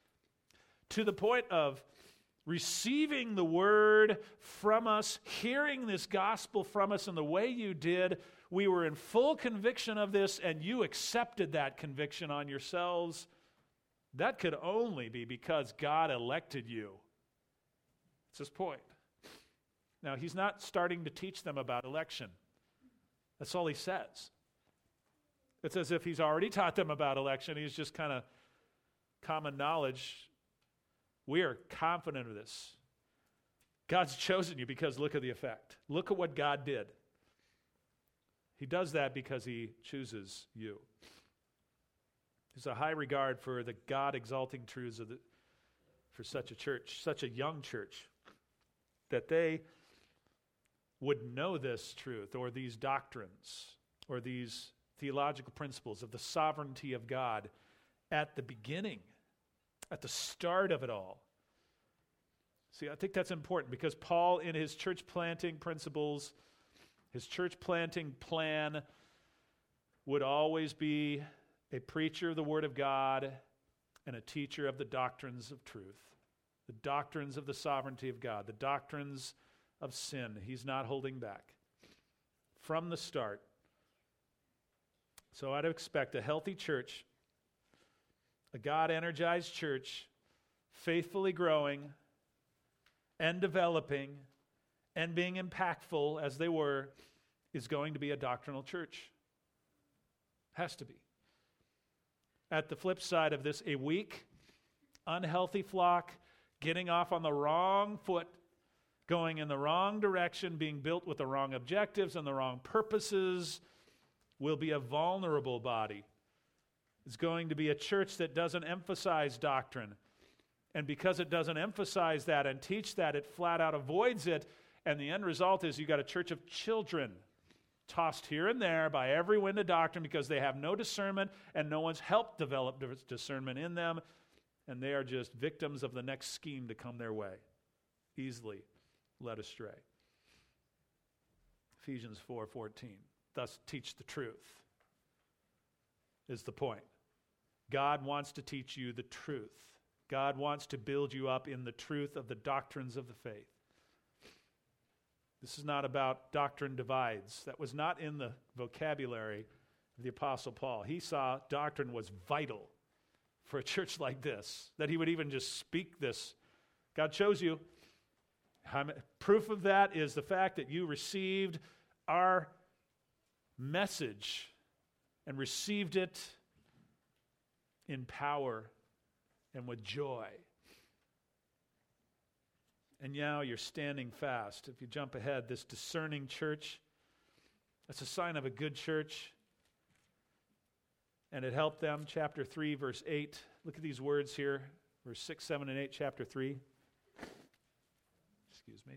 to the point of receiving the word from us, hearing this gospel from us in the way you did. We were in full conviction of this, and you accepted that conviction on yourselves. That could only be because God elected you. That's his point. Now, he's not starting to teach them about election. That's all he says. It's as if he's already taught them about election. He's just kind of common knowledge. We are confident of this. God's chosen you because look at the effect. Look at what God did. He does that because he chooses you. There's a high regard for the God-exalting truths of the, for such a church, such a young church, that they would know this truth or these doctrines or these theological principles of the sovereignty of God at the beginning, at the start of it all. See, I think that's important because Paul, in his church planting principles, his church planting plan, would always be a preacher of the Word of God and a teacher of the doctrines of truth, the doctrines of the sovereignty of God, the doctrines of sin. He's not holding back from the start. So I'd expect a healthy church, a God-energized church, faithfully growing and developing and being impactful as they were, is going to be a doctrinal church. Has to be. At the flip side of this, a weak, unhealthy flock getting off on the wrong foot, going in the wrong direction, being built with the wrong objectives and the wrong purposes, will be a vulnerable body. It's going to be a church that doesn't emphasize doctrine. And because it doesn't emphasize that and teach that, it flat out avoids it. And the end result is you've got a church of children tossed here and there by every wind of doctrine because they have no discernment and no one's helped develop discernment in them. And they are just victims of the next scheme to come their way, easily led astray. Ephesians four fourteen. Thus teach the truth is the point. God wants to teach you the truth. God wants to build you up in the truth of the doctrines of the faith. This is not about doctrine divides. That was not in the vocabulary of the Apostle Paul. He saw doctrine was vital for a church like this, that he would even just speak this. God chose you. Proof of that is the fact that you received our message and received it in power and with joy. And now you're standing fast. If you jump ahead, this discerning church, that's a sign of a good church. And it helped them. Chapter three, verse eight. Look at these words here. Verse six, seven, and eight, chapter three. Excuse me.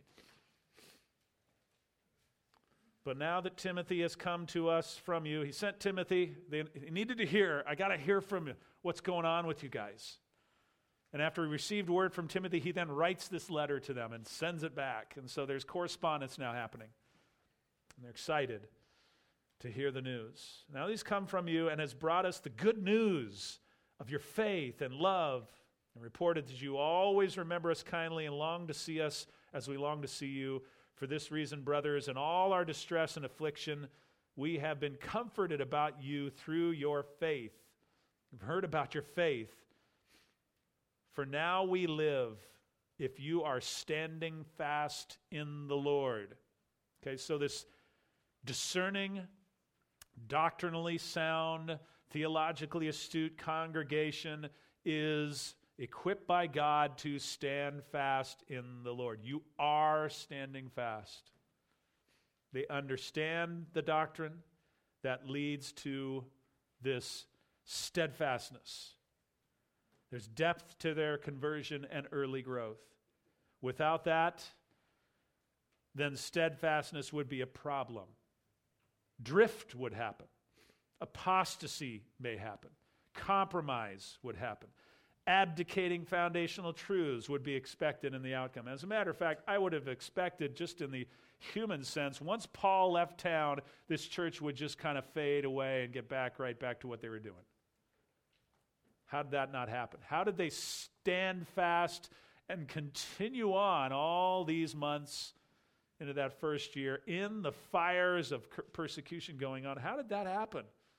But now that Timothy has come to us from you, he sent Timothy. They he needed to hear, I got to hear from you what's going on with you guys. And after he received word from Timothy, he then writes this letter to them and sends it back. And so there's correspondence now happening. And they're excited to hear the news. Now he's come from you and has brought us the good news of your faith and love, and reported that you always remember us kindly and long to see us as we long to see you. For this reason, brothers, in all our distress and affliction, we have been comforted about you through your faith. We've heard about your faith. For now we live if you are standing fast in the Lord. Okay, so this discerning, doctrinally sound, theologically astute congregation is equipped by God to stand fast in the Lord. You are standing fast. They understand the doctrine that leads to this steadfastness. There's depth to their conversion and early growth. Without that, then steadfastness would be a problem. Drift would happen. Apostasy may happen. Compromise would happen. Abdicating foundational truths would be expected in the outcome. As a matter of fact, I would have expected, just in the human sense, once Paul left town, this church would just kind of fade away and get back right back to what they were doing. How did that not happen? How did they stand fast and continue on all these months into that first year in the fires of persecution going on? How did that happen?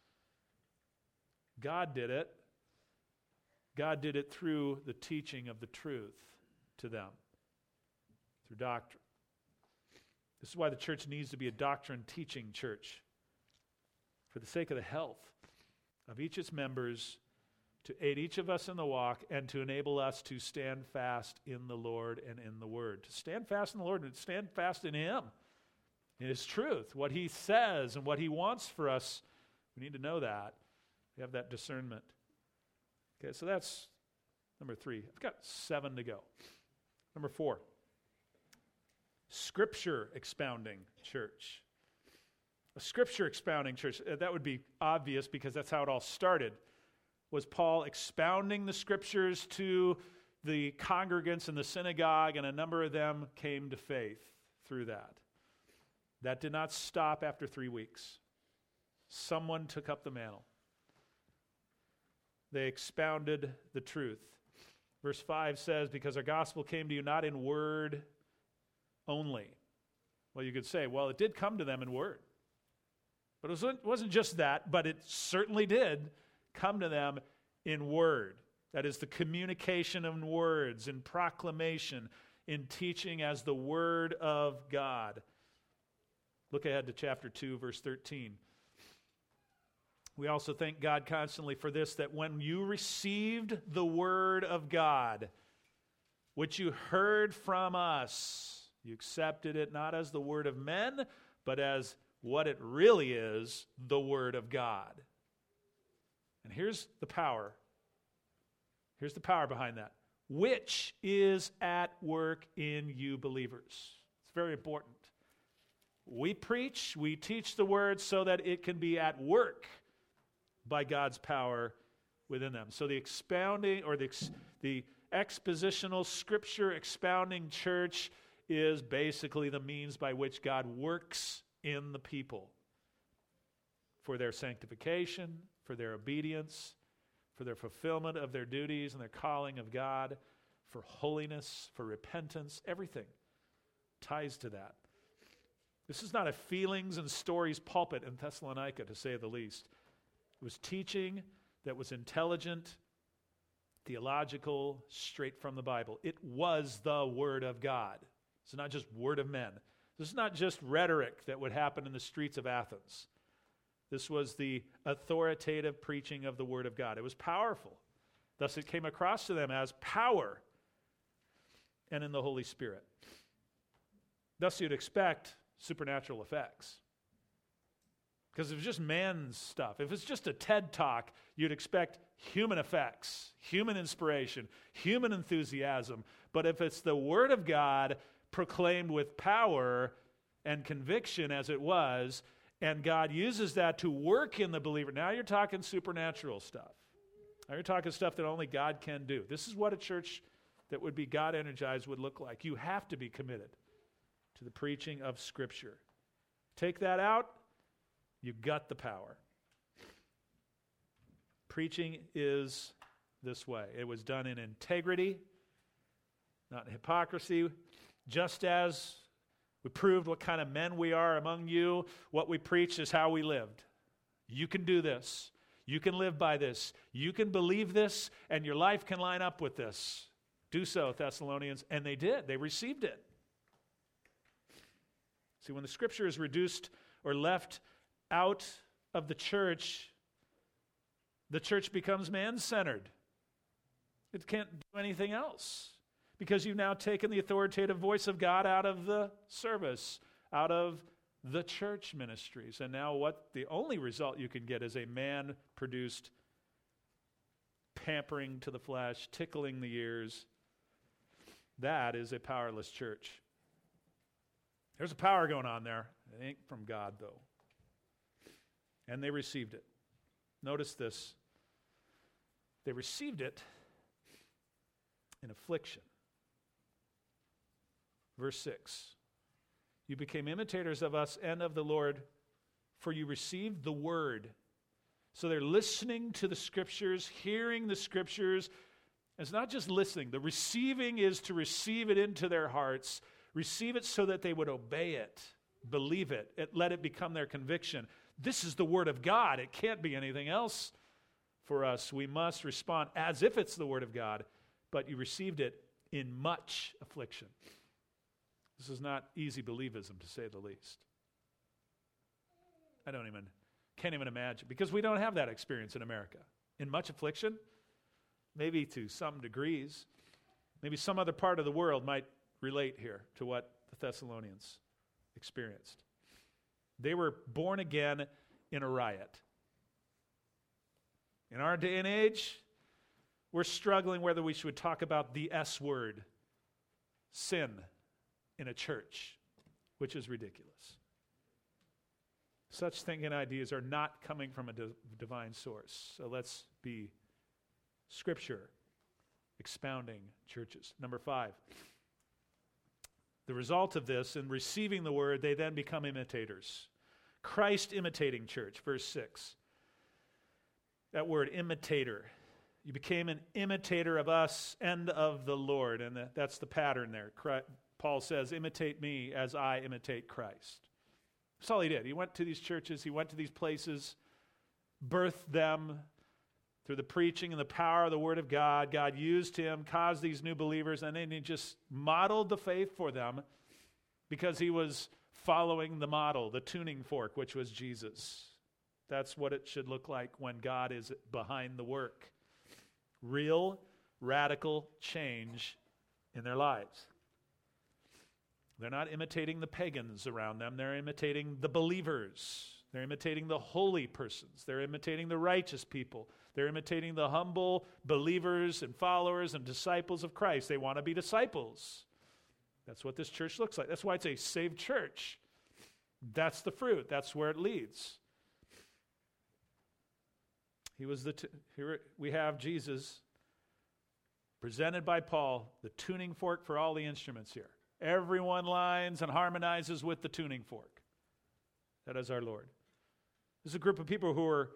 God did it. God did it through the teaching of the truth to them, through doctrine. This is why the church needs to be a doctrine-teaching church, for the sake of the health of each of its members, to aid each of us in the walk, and to enable us to stand fast in the Lord and in the Word. To stand fast in the Lord and to stand fast in Him, in His truth, what He says and what He wants for us. We need to know that. We have that discernment. Okay, so that's Number three. I've got seven to go. Number four. Scripture expounding church. A scripture expounding church. Uh, that would be obvious because that's how it all started. Was Paul expounding the scriptures to the congregants in the synagogue, and a number of them came to faith through that. That did not stop after three weeks. Someone took up the mantle. They expounded the truth. Verse five says, because our gospel came to you not in word only. Well, you could say, well, it did come to them in word. But it wasn't just that, but it certainly did come to them in word. That is the communication of words, in proclamation, in teaching as the word of God. Look ahead to chapter two, verse thirteen. We also thank God constantly for this, that when you received the word of God, which you heard from us, you accepted it not as the word of men, but as what it really is, the word of God. And here's the power. Here's the power behind that. Which is at work in you believers. It's very important. We preach, we teach the word so that it can be at work by God's power within them. So the expounding or the, the expositional scripture expounding church is basically the means by which God works in the people for their sanctification, for their obedience, for their fulfillment of their duties and their calling of God, for holiness, for repentance. Everything ties to that. This is not a feelings and stories pulpit in Thessalonica, to say the least. It was teaching that was intelligent, theological, straight from the Bible. It was the Word of God. It's not just word of men. This is not just rhetoric that would happen in the streets of Athens. This was the authoritative preaching of the Word of God. It was powerful. Thus it came across to them as power and in the Holy Spirit. Thus you'd expect supernatural effects. Because if it's just man's stuff, if it's just a TED Talk, you'd expect human effects, human inspiration, human enthusiasm. But if it's the Word of God proclaimed with power and conviction as it was, and God uses that to work in the believer, now you're talking supernatural stuff. Now you're talking stuff that only God can do. This is what a church that would be God-energized would look like. You have to be committed to the preaching of Scripture. Take that out, you got the power. Preaching is this way. It was done in integrity, not in hypocrisy. Just as we proved what kind of men we are among you, what we preach is how we lived. You can do this. You can live by this. You can believe this, and your life can line up with this. Do so, Thessalonians. And they did. They received it. See, when the Scripture is reduced or left out of the church, the church becomes man-centered. It can't do anything else because you've now taken the authoritative voice of God out of the service, out of the church ministries. And now what the only result you can get is a man-produced pampering to the flesh, tickling the ears. That is a powerless church. There's a power going on there. It ain't from God, though. And they received it. Notice this. They received it in affliction. Verse six. You became imitators of us and of the Lord, for you received the word. So they're listening to the Scriptures, hearing the Scriptures. It's not just listening. The receiving is to receive it into their hearts. Receive it so that they would obey it, believe it, it, let it become their conviction. This is the Word of God. It can't be anything else for us. We must respond as if it's the Word of God, but you received it in much affliction. This is not easy believism, to say the least. I don't even, can't even imagine, because we don't have that experience in America. In much affliction, maybe to some degrees, maybe some other part of the world might relate here to what the Thessalonians experienced. They were born again in a riot. In our day and age, We're struggling whether we should talk about the S word, sin, in a church, which is ridiculous. Such thinking ideas are not coming from a di- divine source. So let's be Scripture expounding churches. Number five, the result of this, in receiving the word, they then become imitators. Christ imitating church, verse six. That word, imitator. You became an imitator of us and of the Lord. And that's the pattern there. Christ, Paul says, imitate me as I imitate Christ. That's all he did. He went to these churches, he went to these places, birthed them through the preaching and the power of the Word of God. God used him, caused these new believers, and then he just modeled the faith for them because he was following the model, the tuning fork, which was Jesus. That's what it should look like when God is behind the work. Real, radical change in their lives. They're not imitating the pagans around them. They're imitating the believers. They're imitating the holy persons. They're imitating the righteous people. They're imitating the humble believers and followers and disciples of Christ. They want to be disciples. That's what this church looks like. That's why it's a saved church. That's the fruit. That's where it leads. He was the t- here we have Jesus presented by Paul, the tuning fork for all the instruments here. Everyone lines and harmonizes with the tuning fork. That is our Lord. This is a group of people who are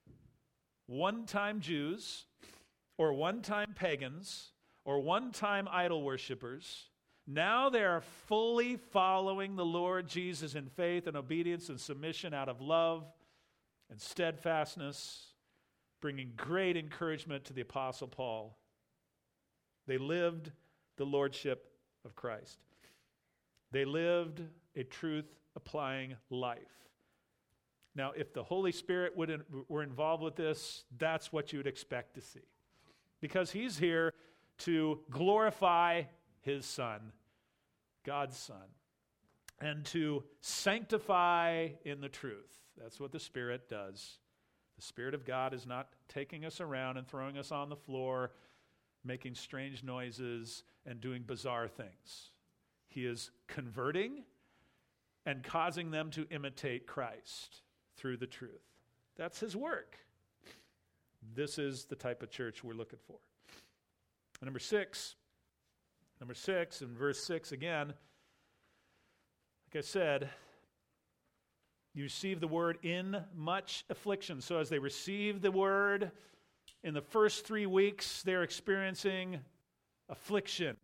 one-time Jews or one-time pagans or one-time idol worshipers. Now they are fully following the Lord Jesus in faith and obedience and submission out of love and steadfastness, bringing great encouragement to the Apostle Paul. They lived the lordship of Christ. They lived a truth-applying life. Now, if the Holy Spirit would in, were involved with this, that's what you would expect to see. Because he's here to glorify his Son, God's Son, and to sanctify in the truth. That's what the Spirit does. The Spirit of God is not taking us around and throwing us on the floor, making strange noises and doing bizarre things. He is converting and causing them to imitate Christ through the truth. That's his work. This is the type of church we're looking for. Number six, number six, in verse six again, like I said, you receive the word in much affliction. So as they receive the word, in the first three weeks, they're experiencing affliction.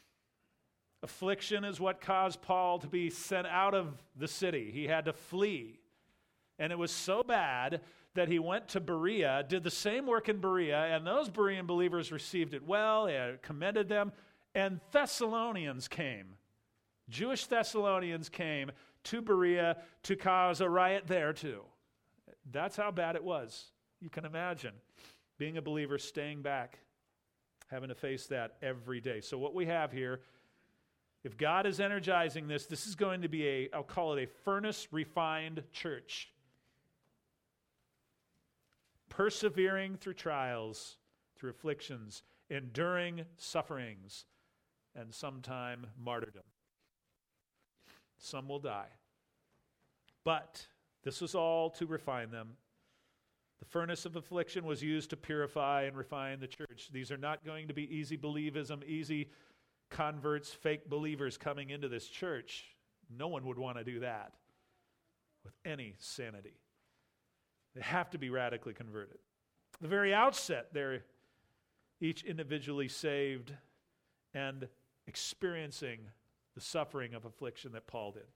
Affliction is what caused Paul to be sent out of the city. He had to flee. And it was so bad that he went to Berea, did the same work in Berea, and those Berean believers received it well, they commended them, and Thessalonians came. Jewish Thessalonians came to Berea to cause a riot there too. That's how bad it was. You can imagine being a believer, staying back, having to face that every day. So what we have here, if God is energizing this, this is going to be a, I'll call it a furnace-refined church. Persevering through trials, through afflictions, enduring sufferings, and sometime martyrdom. Some will die. But this was all to refine them. The furnace of affliction was used to purify and refine the church. These are not going to be easy believism, easy converts, fake believers coming into this church. No one would want to do that with any sanity. They have to be radically converted. The very outset, they're each individually saved and experiencing the suffering of affliction that Paul did.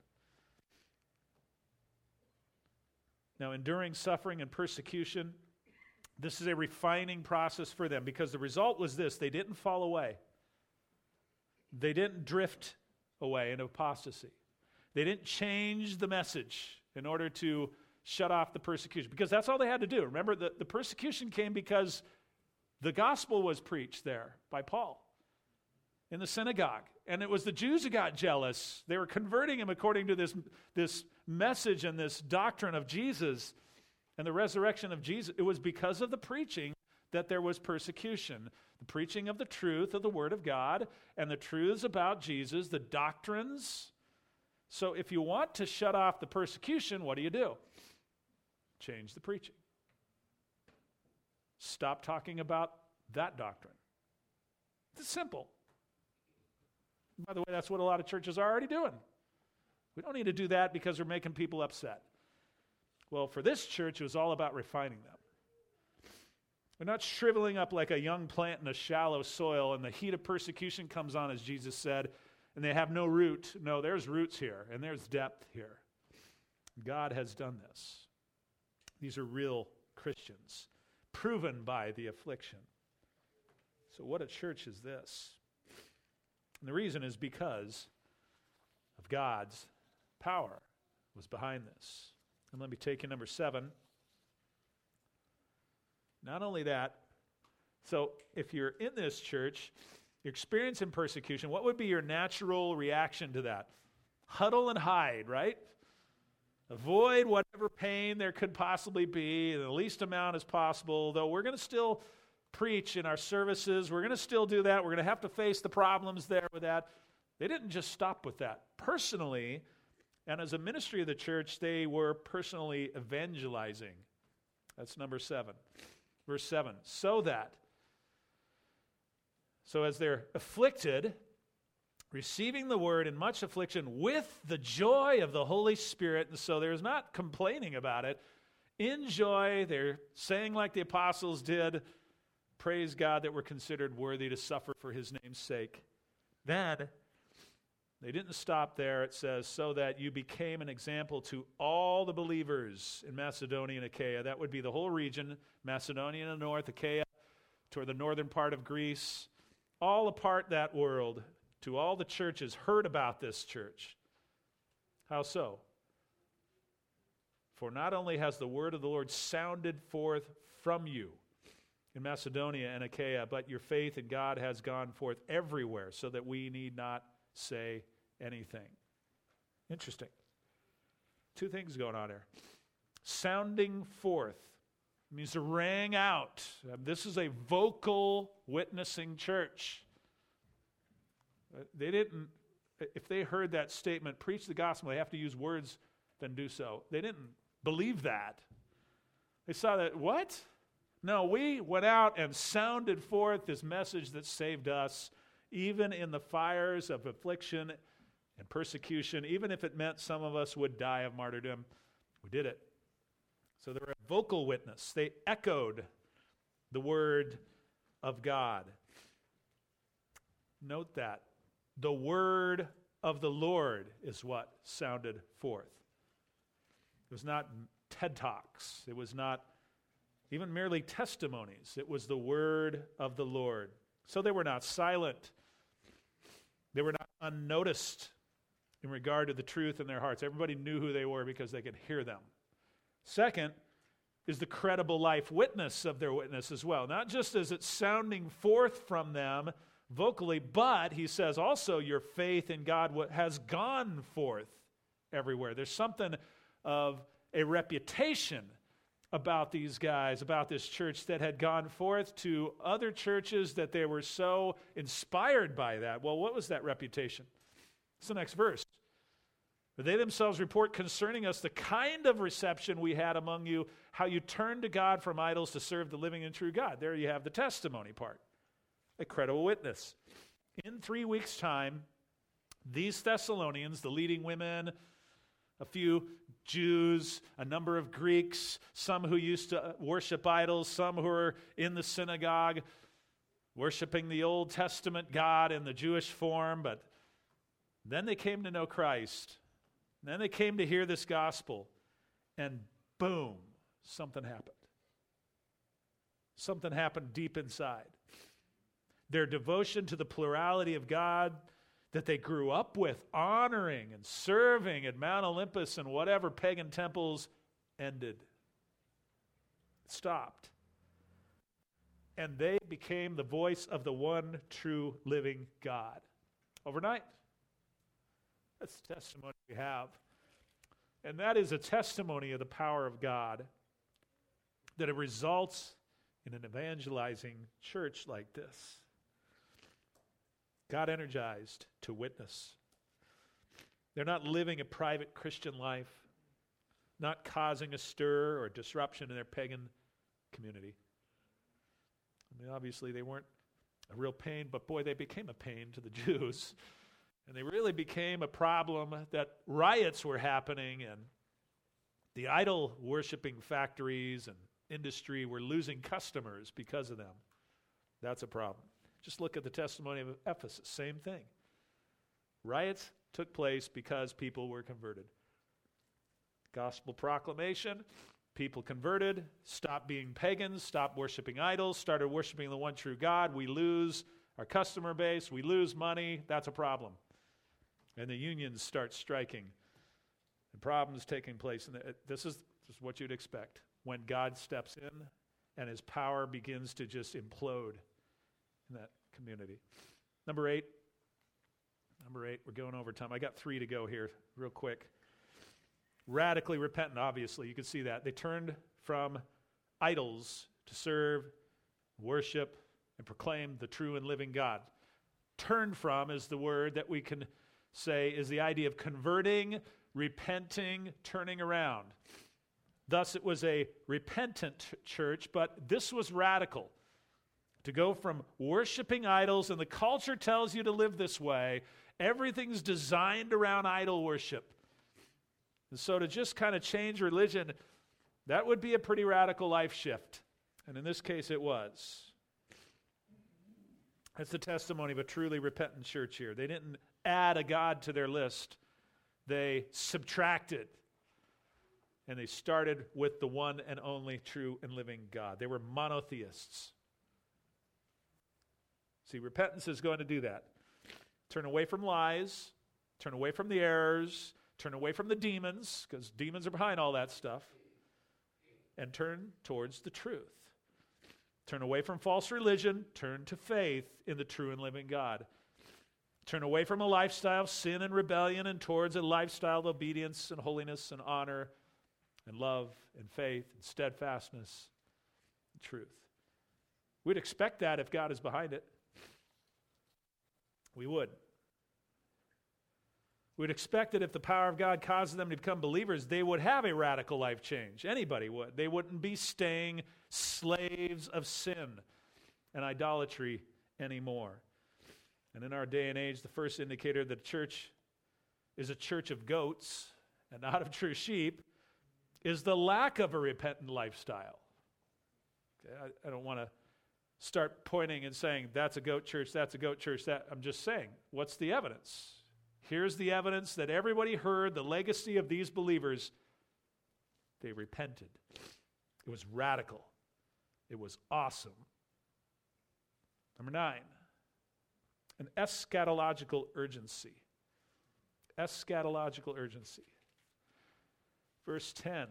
Now, enduring suffering and persecution, this is a refining process for them because the result was this: they didn't fall away. They didn't drift away into apostasy. They didn't change the message in order to shut off the persecution, because that's all they had to do. Remember, the, the persecution came because the gospel was preached there by Paul in the synagogue. And it was the Jews who got jealous. They were converting him according to this, this message and this doctrine of Jesus and the resurrection of Jesus. It was because of the preaching that there was persecution. The preaching of the truth of the Word of God and the truths about Jesus, the doctrines. So if you want to shut off the persecution, what do you do? Change the preaching. Stop talking about that doctrine. It's simple. By the way, that's what a lot of churches are already doing. We don't need to do that because we're making people upset. Well, for this church, it was all about refining them. They're not shriveling up like a young plant in a shallow soil, and the heat of persecution comes on, as Jesus said, and they have no root. No, there's roots here, and there's depth here. God has done this. These are real Christians, proven by the affliction. So what a church is this? And the reason is because of God's power was behind this. And let me take you number seven. Not only that, so if you're in this church, you're experiencing persecution, what would be your natural reaction to that? Huddle and hide, right? Avoid whatever pain there could possibly be in the least amount as possible, though we're going to still preach in our services. We're going to still do that. We're going to have to face the problems there with that. They didn't just stop with that. Personally, and as a ministry of the church, they were personally evangelizing. That's number seven. Verse seven, so that, so as they're afflicted, receiving the word in much affliction with the joy of the Holy Spirit, and so there's not complaining about it. In joy, they're saying like the apostles did, praise God that we're considered worthy to suffer for his name's sake. Then, they didn't stop there. It says, so that you became an example to all the believers in Macedonia and Achaia. That would be the whole region, Macedonia in the north, Achaia toward the northern part of Greece. All apart that world, to all the churches, heard about this church. How so? For not only has the word of the Lord sounded forth from you in Macedonia and Achaia, but your faith in God has gone forth everywhere, so that we need not say anything. Interesting. Two things going on here. Sounding forth means to rang out. This is a vocal witnessing church. They didn't, if they heard that statement, preach the gospel, they have to use words, then do so. They didn't believe that. They saw that, what? No, we went out and sounded forth this message that saved us, even in the fires of affliction and persecution, even if it meant some of us would die of martyrdom. We did it. So they were a vocal witness. They echoed the word of God. Note that. The word of the Lord is what sounded forth. It was not TED Talks. It was not even merely testimonies. It was the word of the Lord. So they were not silent. They were not unnoticed in regard to the truth in their hearts. Everybody knew who they were because they could hear them. Second is the credible life witness of their witness as well. Not just as it's sounding forth from them vocally, but he says also your faith in God has gone forth everywhere. There's something of a reputation about these guys, about this church that had gone forth to other churches that they were so inspired by that. Well, what was that reputation? It's the next verse. But they themselves report concerning us the kind of reception we had among you, how you turned to God from idols to serve the living and true God. There you have the testimony part. A credible witness. In three weeks' time, these Thessalonians, the leading women, a few Jews, a number of Greeks, some who used to worship idols, some who were in the synagogue worshiping the Old Testament God in the Jewish form, but then they came to know Christ. Then they came to hear this gospel, and boom, something happened. Something happened deep inside. Their devotion to the plurality of God that they grew up with, honoring and serving at Mount Olympus and whatever pagan temples, ended. Stopped. And they became the voice of the one true living God. Overnight. That's the testimony we have. And that is a testimony of the power of God, that it results in an evangelizing church like this. God energized to witness. They're not living a private Christian life, not causing a stir or disruption in their pagan community. I mean, obviously they weren't a real pain, but boy, they became a pain to the Jews. And they really became a problem that riots were happening, and the idol worshiping factories and industry were losing customers because of them. That's a problem. Just look at the testimony of Ephesus, same thing. Riots took place because people were converted. Gospel proclamation, people converted, stopped being pagans, stopped worshiping idols, started worshiping the one true God. We lose our customer base, we lose money, that's a problem. And the unions start striking. And problems taking place. And this is, this is what you'd expect when God steps in and his power begins to just implode in that community. Number eight. Number eight, we're going over time. I got three to go here real quick. Radically repentant, obviously. You can see that. They turned from idols to serve, worship, and proclaim the true and living God. Turned from is the word that we can say is the idea of converting, repenting, turning around. Thus, it was a repentant church, but this was radical. To go from worshiping idols, and the culture tells you to live this way, everything's designed around idol worship. And so to just kind of change religion, that would be a pretty radical life shift. And in this case, it was. That's the testimony of a truly repentant church here. They didn't add a God to their list. They subtracted. And they started with the one and only true and living God. They were monotheists. See, repentance is going to do that. Turn away from lies, turn away from the errors, turn away from the demons, because demons are behind all that stuff, and turn towards the truth. Turn away from false religion, turn to faith in the true and living God. Turn away from a lifestyle of sin and rebellion and towards a lifestyle of obedience and holiness and honor and love and faith and steadfastness and truth. We'd expect that if God is behind it. We would. We'd expect that if the power of God causes them to become believers, they would have a radical life change. Anybody would. They wouldn't be staying slaves of sin and idolatry anymore. And in our day and age, the first indicator that a church is a church of goats and not of true sheep is the lack of a repentant lifestyle. Okay, I, I don't want to start pointing and saying, that's a goat church, that's a goat church. That I'm just saying, what's the evidence? Here's the evidence that everybody heard the legacy of these believers. They repented. It was radical. It was awesome. Number nine, an eschatological urgency. Eschatological urgency. Verse ten.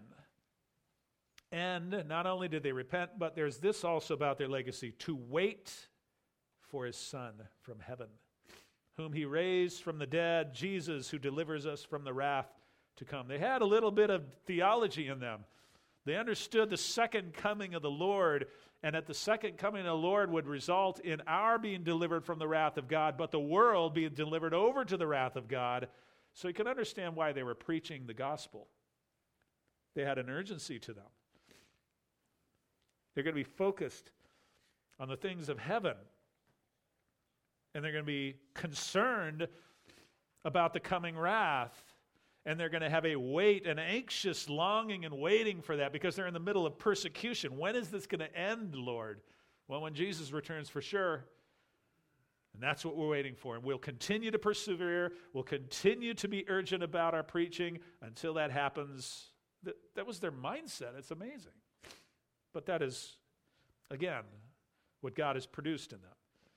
And not only did they repent, but there's this also about their legacy, to wait for his Son from heaven, whom he raised from the dead, Jesus, who delivers us from the wrath to come. They had a little bit of theology in them. They understood the second coming of the Lord, and that the second coming of the Lord would result in our being delivered from the wrath of God, but the world being delivered over to the wrath of God. So you can understand why they were preaching the gospel. They had an urgency to them. They're going to be focused on the things of heaven. And they're going to be concerned about the coming wrath. And they're going to have a wait, an anxious longing and waiting for that because they're in the middle of persecution. When is this going to end, Lord? Well, when Jesus returns for sure. And that's what we're waiting for. And we'll continue to persevere. We'll continue to be urgent about our preaching until that happens. That, that was their mindset. It's amazing. But that is, again, what God has produced in them.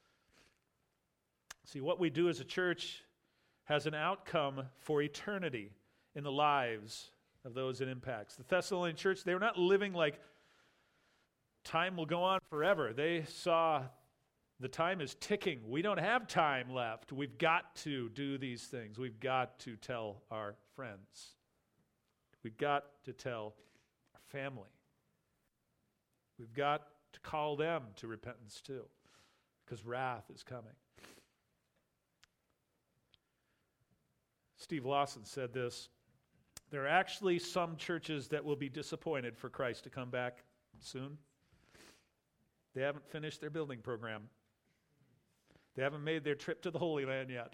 See, what we do as a church has an outcome for eternity in the lives of those it impacts. The Thessalonian church, they were not living like time will go on forever. They saw the time is ticking. We don't have time left. We've got to do these things. We've got to tell our friends. We've got to tell our family. We've got to call them to repentance too, because wrath is coming. Steve Lawson said this: there are actually some churches that will be disappointed for Christ to come back soon. They haven't finished their building program. They haven't made their trip to the Holy Land yet.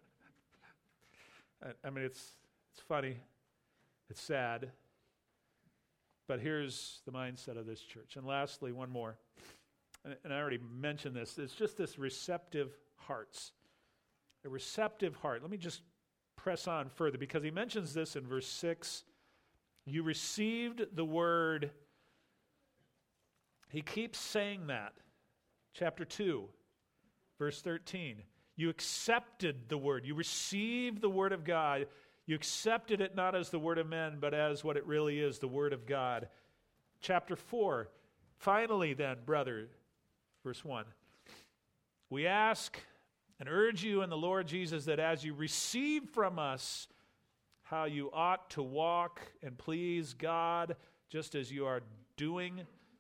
I mean, it's it's funny. It's sad. But here's the mindset of this church. And lastly, one more. And, and I already mentioned this. It's just this receptive hearts. A receptive heart. Let me just press on further, because he mentions this in verse six. You received the word. He keeps saying that. Chapter two, verse thirteen. You accepted the word. You received the word of God. You accepted it not as the word of men, but as what it really is, the word of God. Chapter four. Finally then, brother, verse one. We ask and urge you in the Lord Jesus that as you receive from us how you ought to walk and please God, just as you are doing,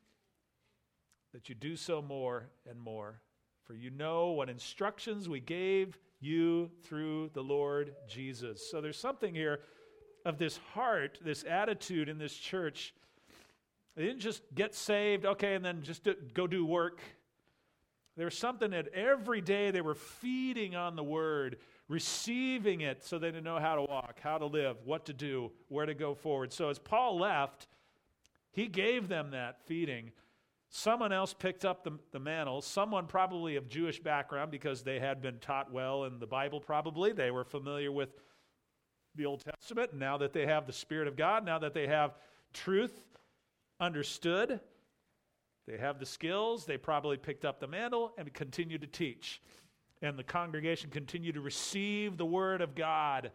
that you do so more and more. For you know what instructions we gave you through the Lord Jesus. So there's something here of this heart, this attitude in this church. They didn't just get saved, okay, and then just do, go do work. There was something that every day they were feeding on the word, receiving it so they didn't know how to walk, how to live, what to do, where to go forward. So as Paul left, he gave them that feeding. Someone else picked up the, the mantle, someone probably of Jewish background, because they had been taught well in the Bible probably. They were familiar with the Old Testament. And now that they have the Spirit of God, now that they have truth understood, they have the skills, they probably picked up the mantle and continued to teach. And the congregation continued to receive the Word of God.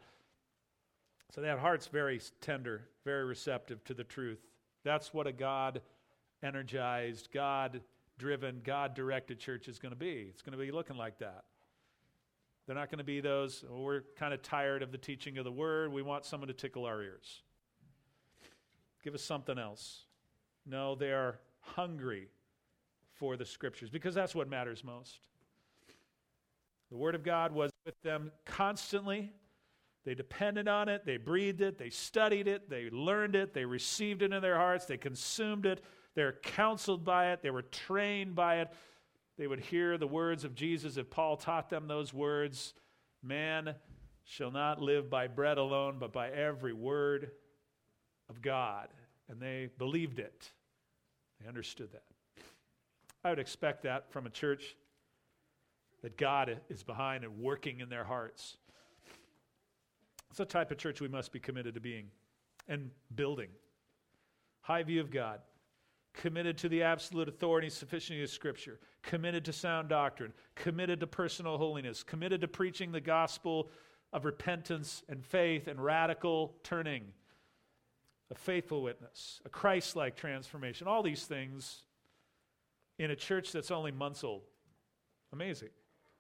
So that heart's very tender, very receptive to the truth. That's what a God energized, God-driven, God-directed church is going to be. It's going to be looking like that. They're not going to be those, oh, we're kind of tired of the teaching of the Word. We want someone to tickle our ears. Give us something else. No, they are hungry for the Scriptures, because that's what matters most. The Word of God was with them constantly. They depended on it. They breathed it. They studied it. They learned it. They received it in their hearts. They consumed it. They're counseled by it. They were trained by it. They would hear the words of Jesus. If Paul taught them those words, man shall not live by bread alone, but by every word of God. And they believed it. They understood that. I would expect that from a church that God is behind and working in their hearts. It's the type of church we must be committed to being and building. High view of God. Committed to the absolute authority and sufficiency of Scripture, committed to sound doctrine, committed to personal holiness, committed to preaching the gospel of repentance and faith and radical turning, a faithful witness, a Christ-like transformation, all these things in a church that's only months old. Amazing.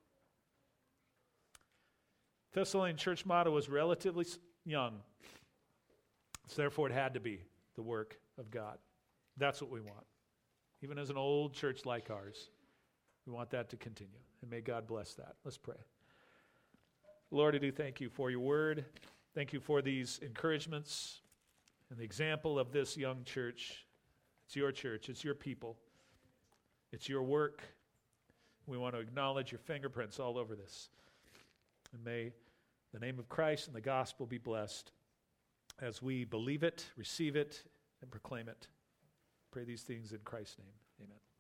Thessalonian church motto was relatively young, so therefore it had to be the work of God. That's what we want. Even as an old church like ours, we want that to continue. And may God bless that. Let's pray. Lord, I do thank you for your word. Thank you for these encouragements and the example of this young church. It's your church. It's your people. It's your work. We want to acknowledge your fingerprints all over this. And may the name of Christ and the gospel be blessed as we believe it, receive it, and proclaim it. Pray these things in Christ's name. Amen.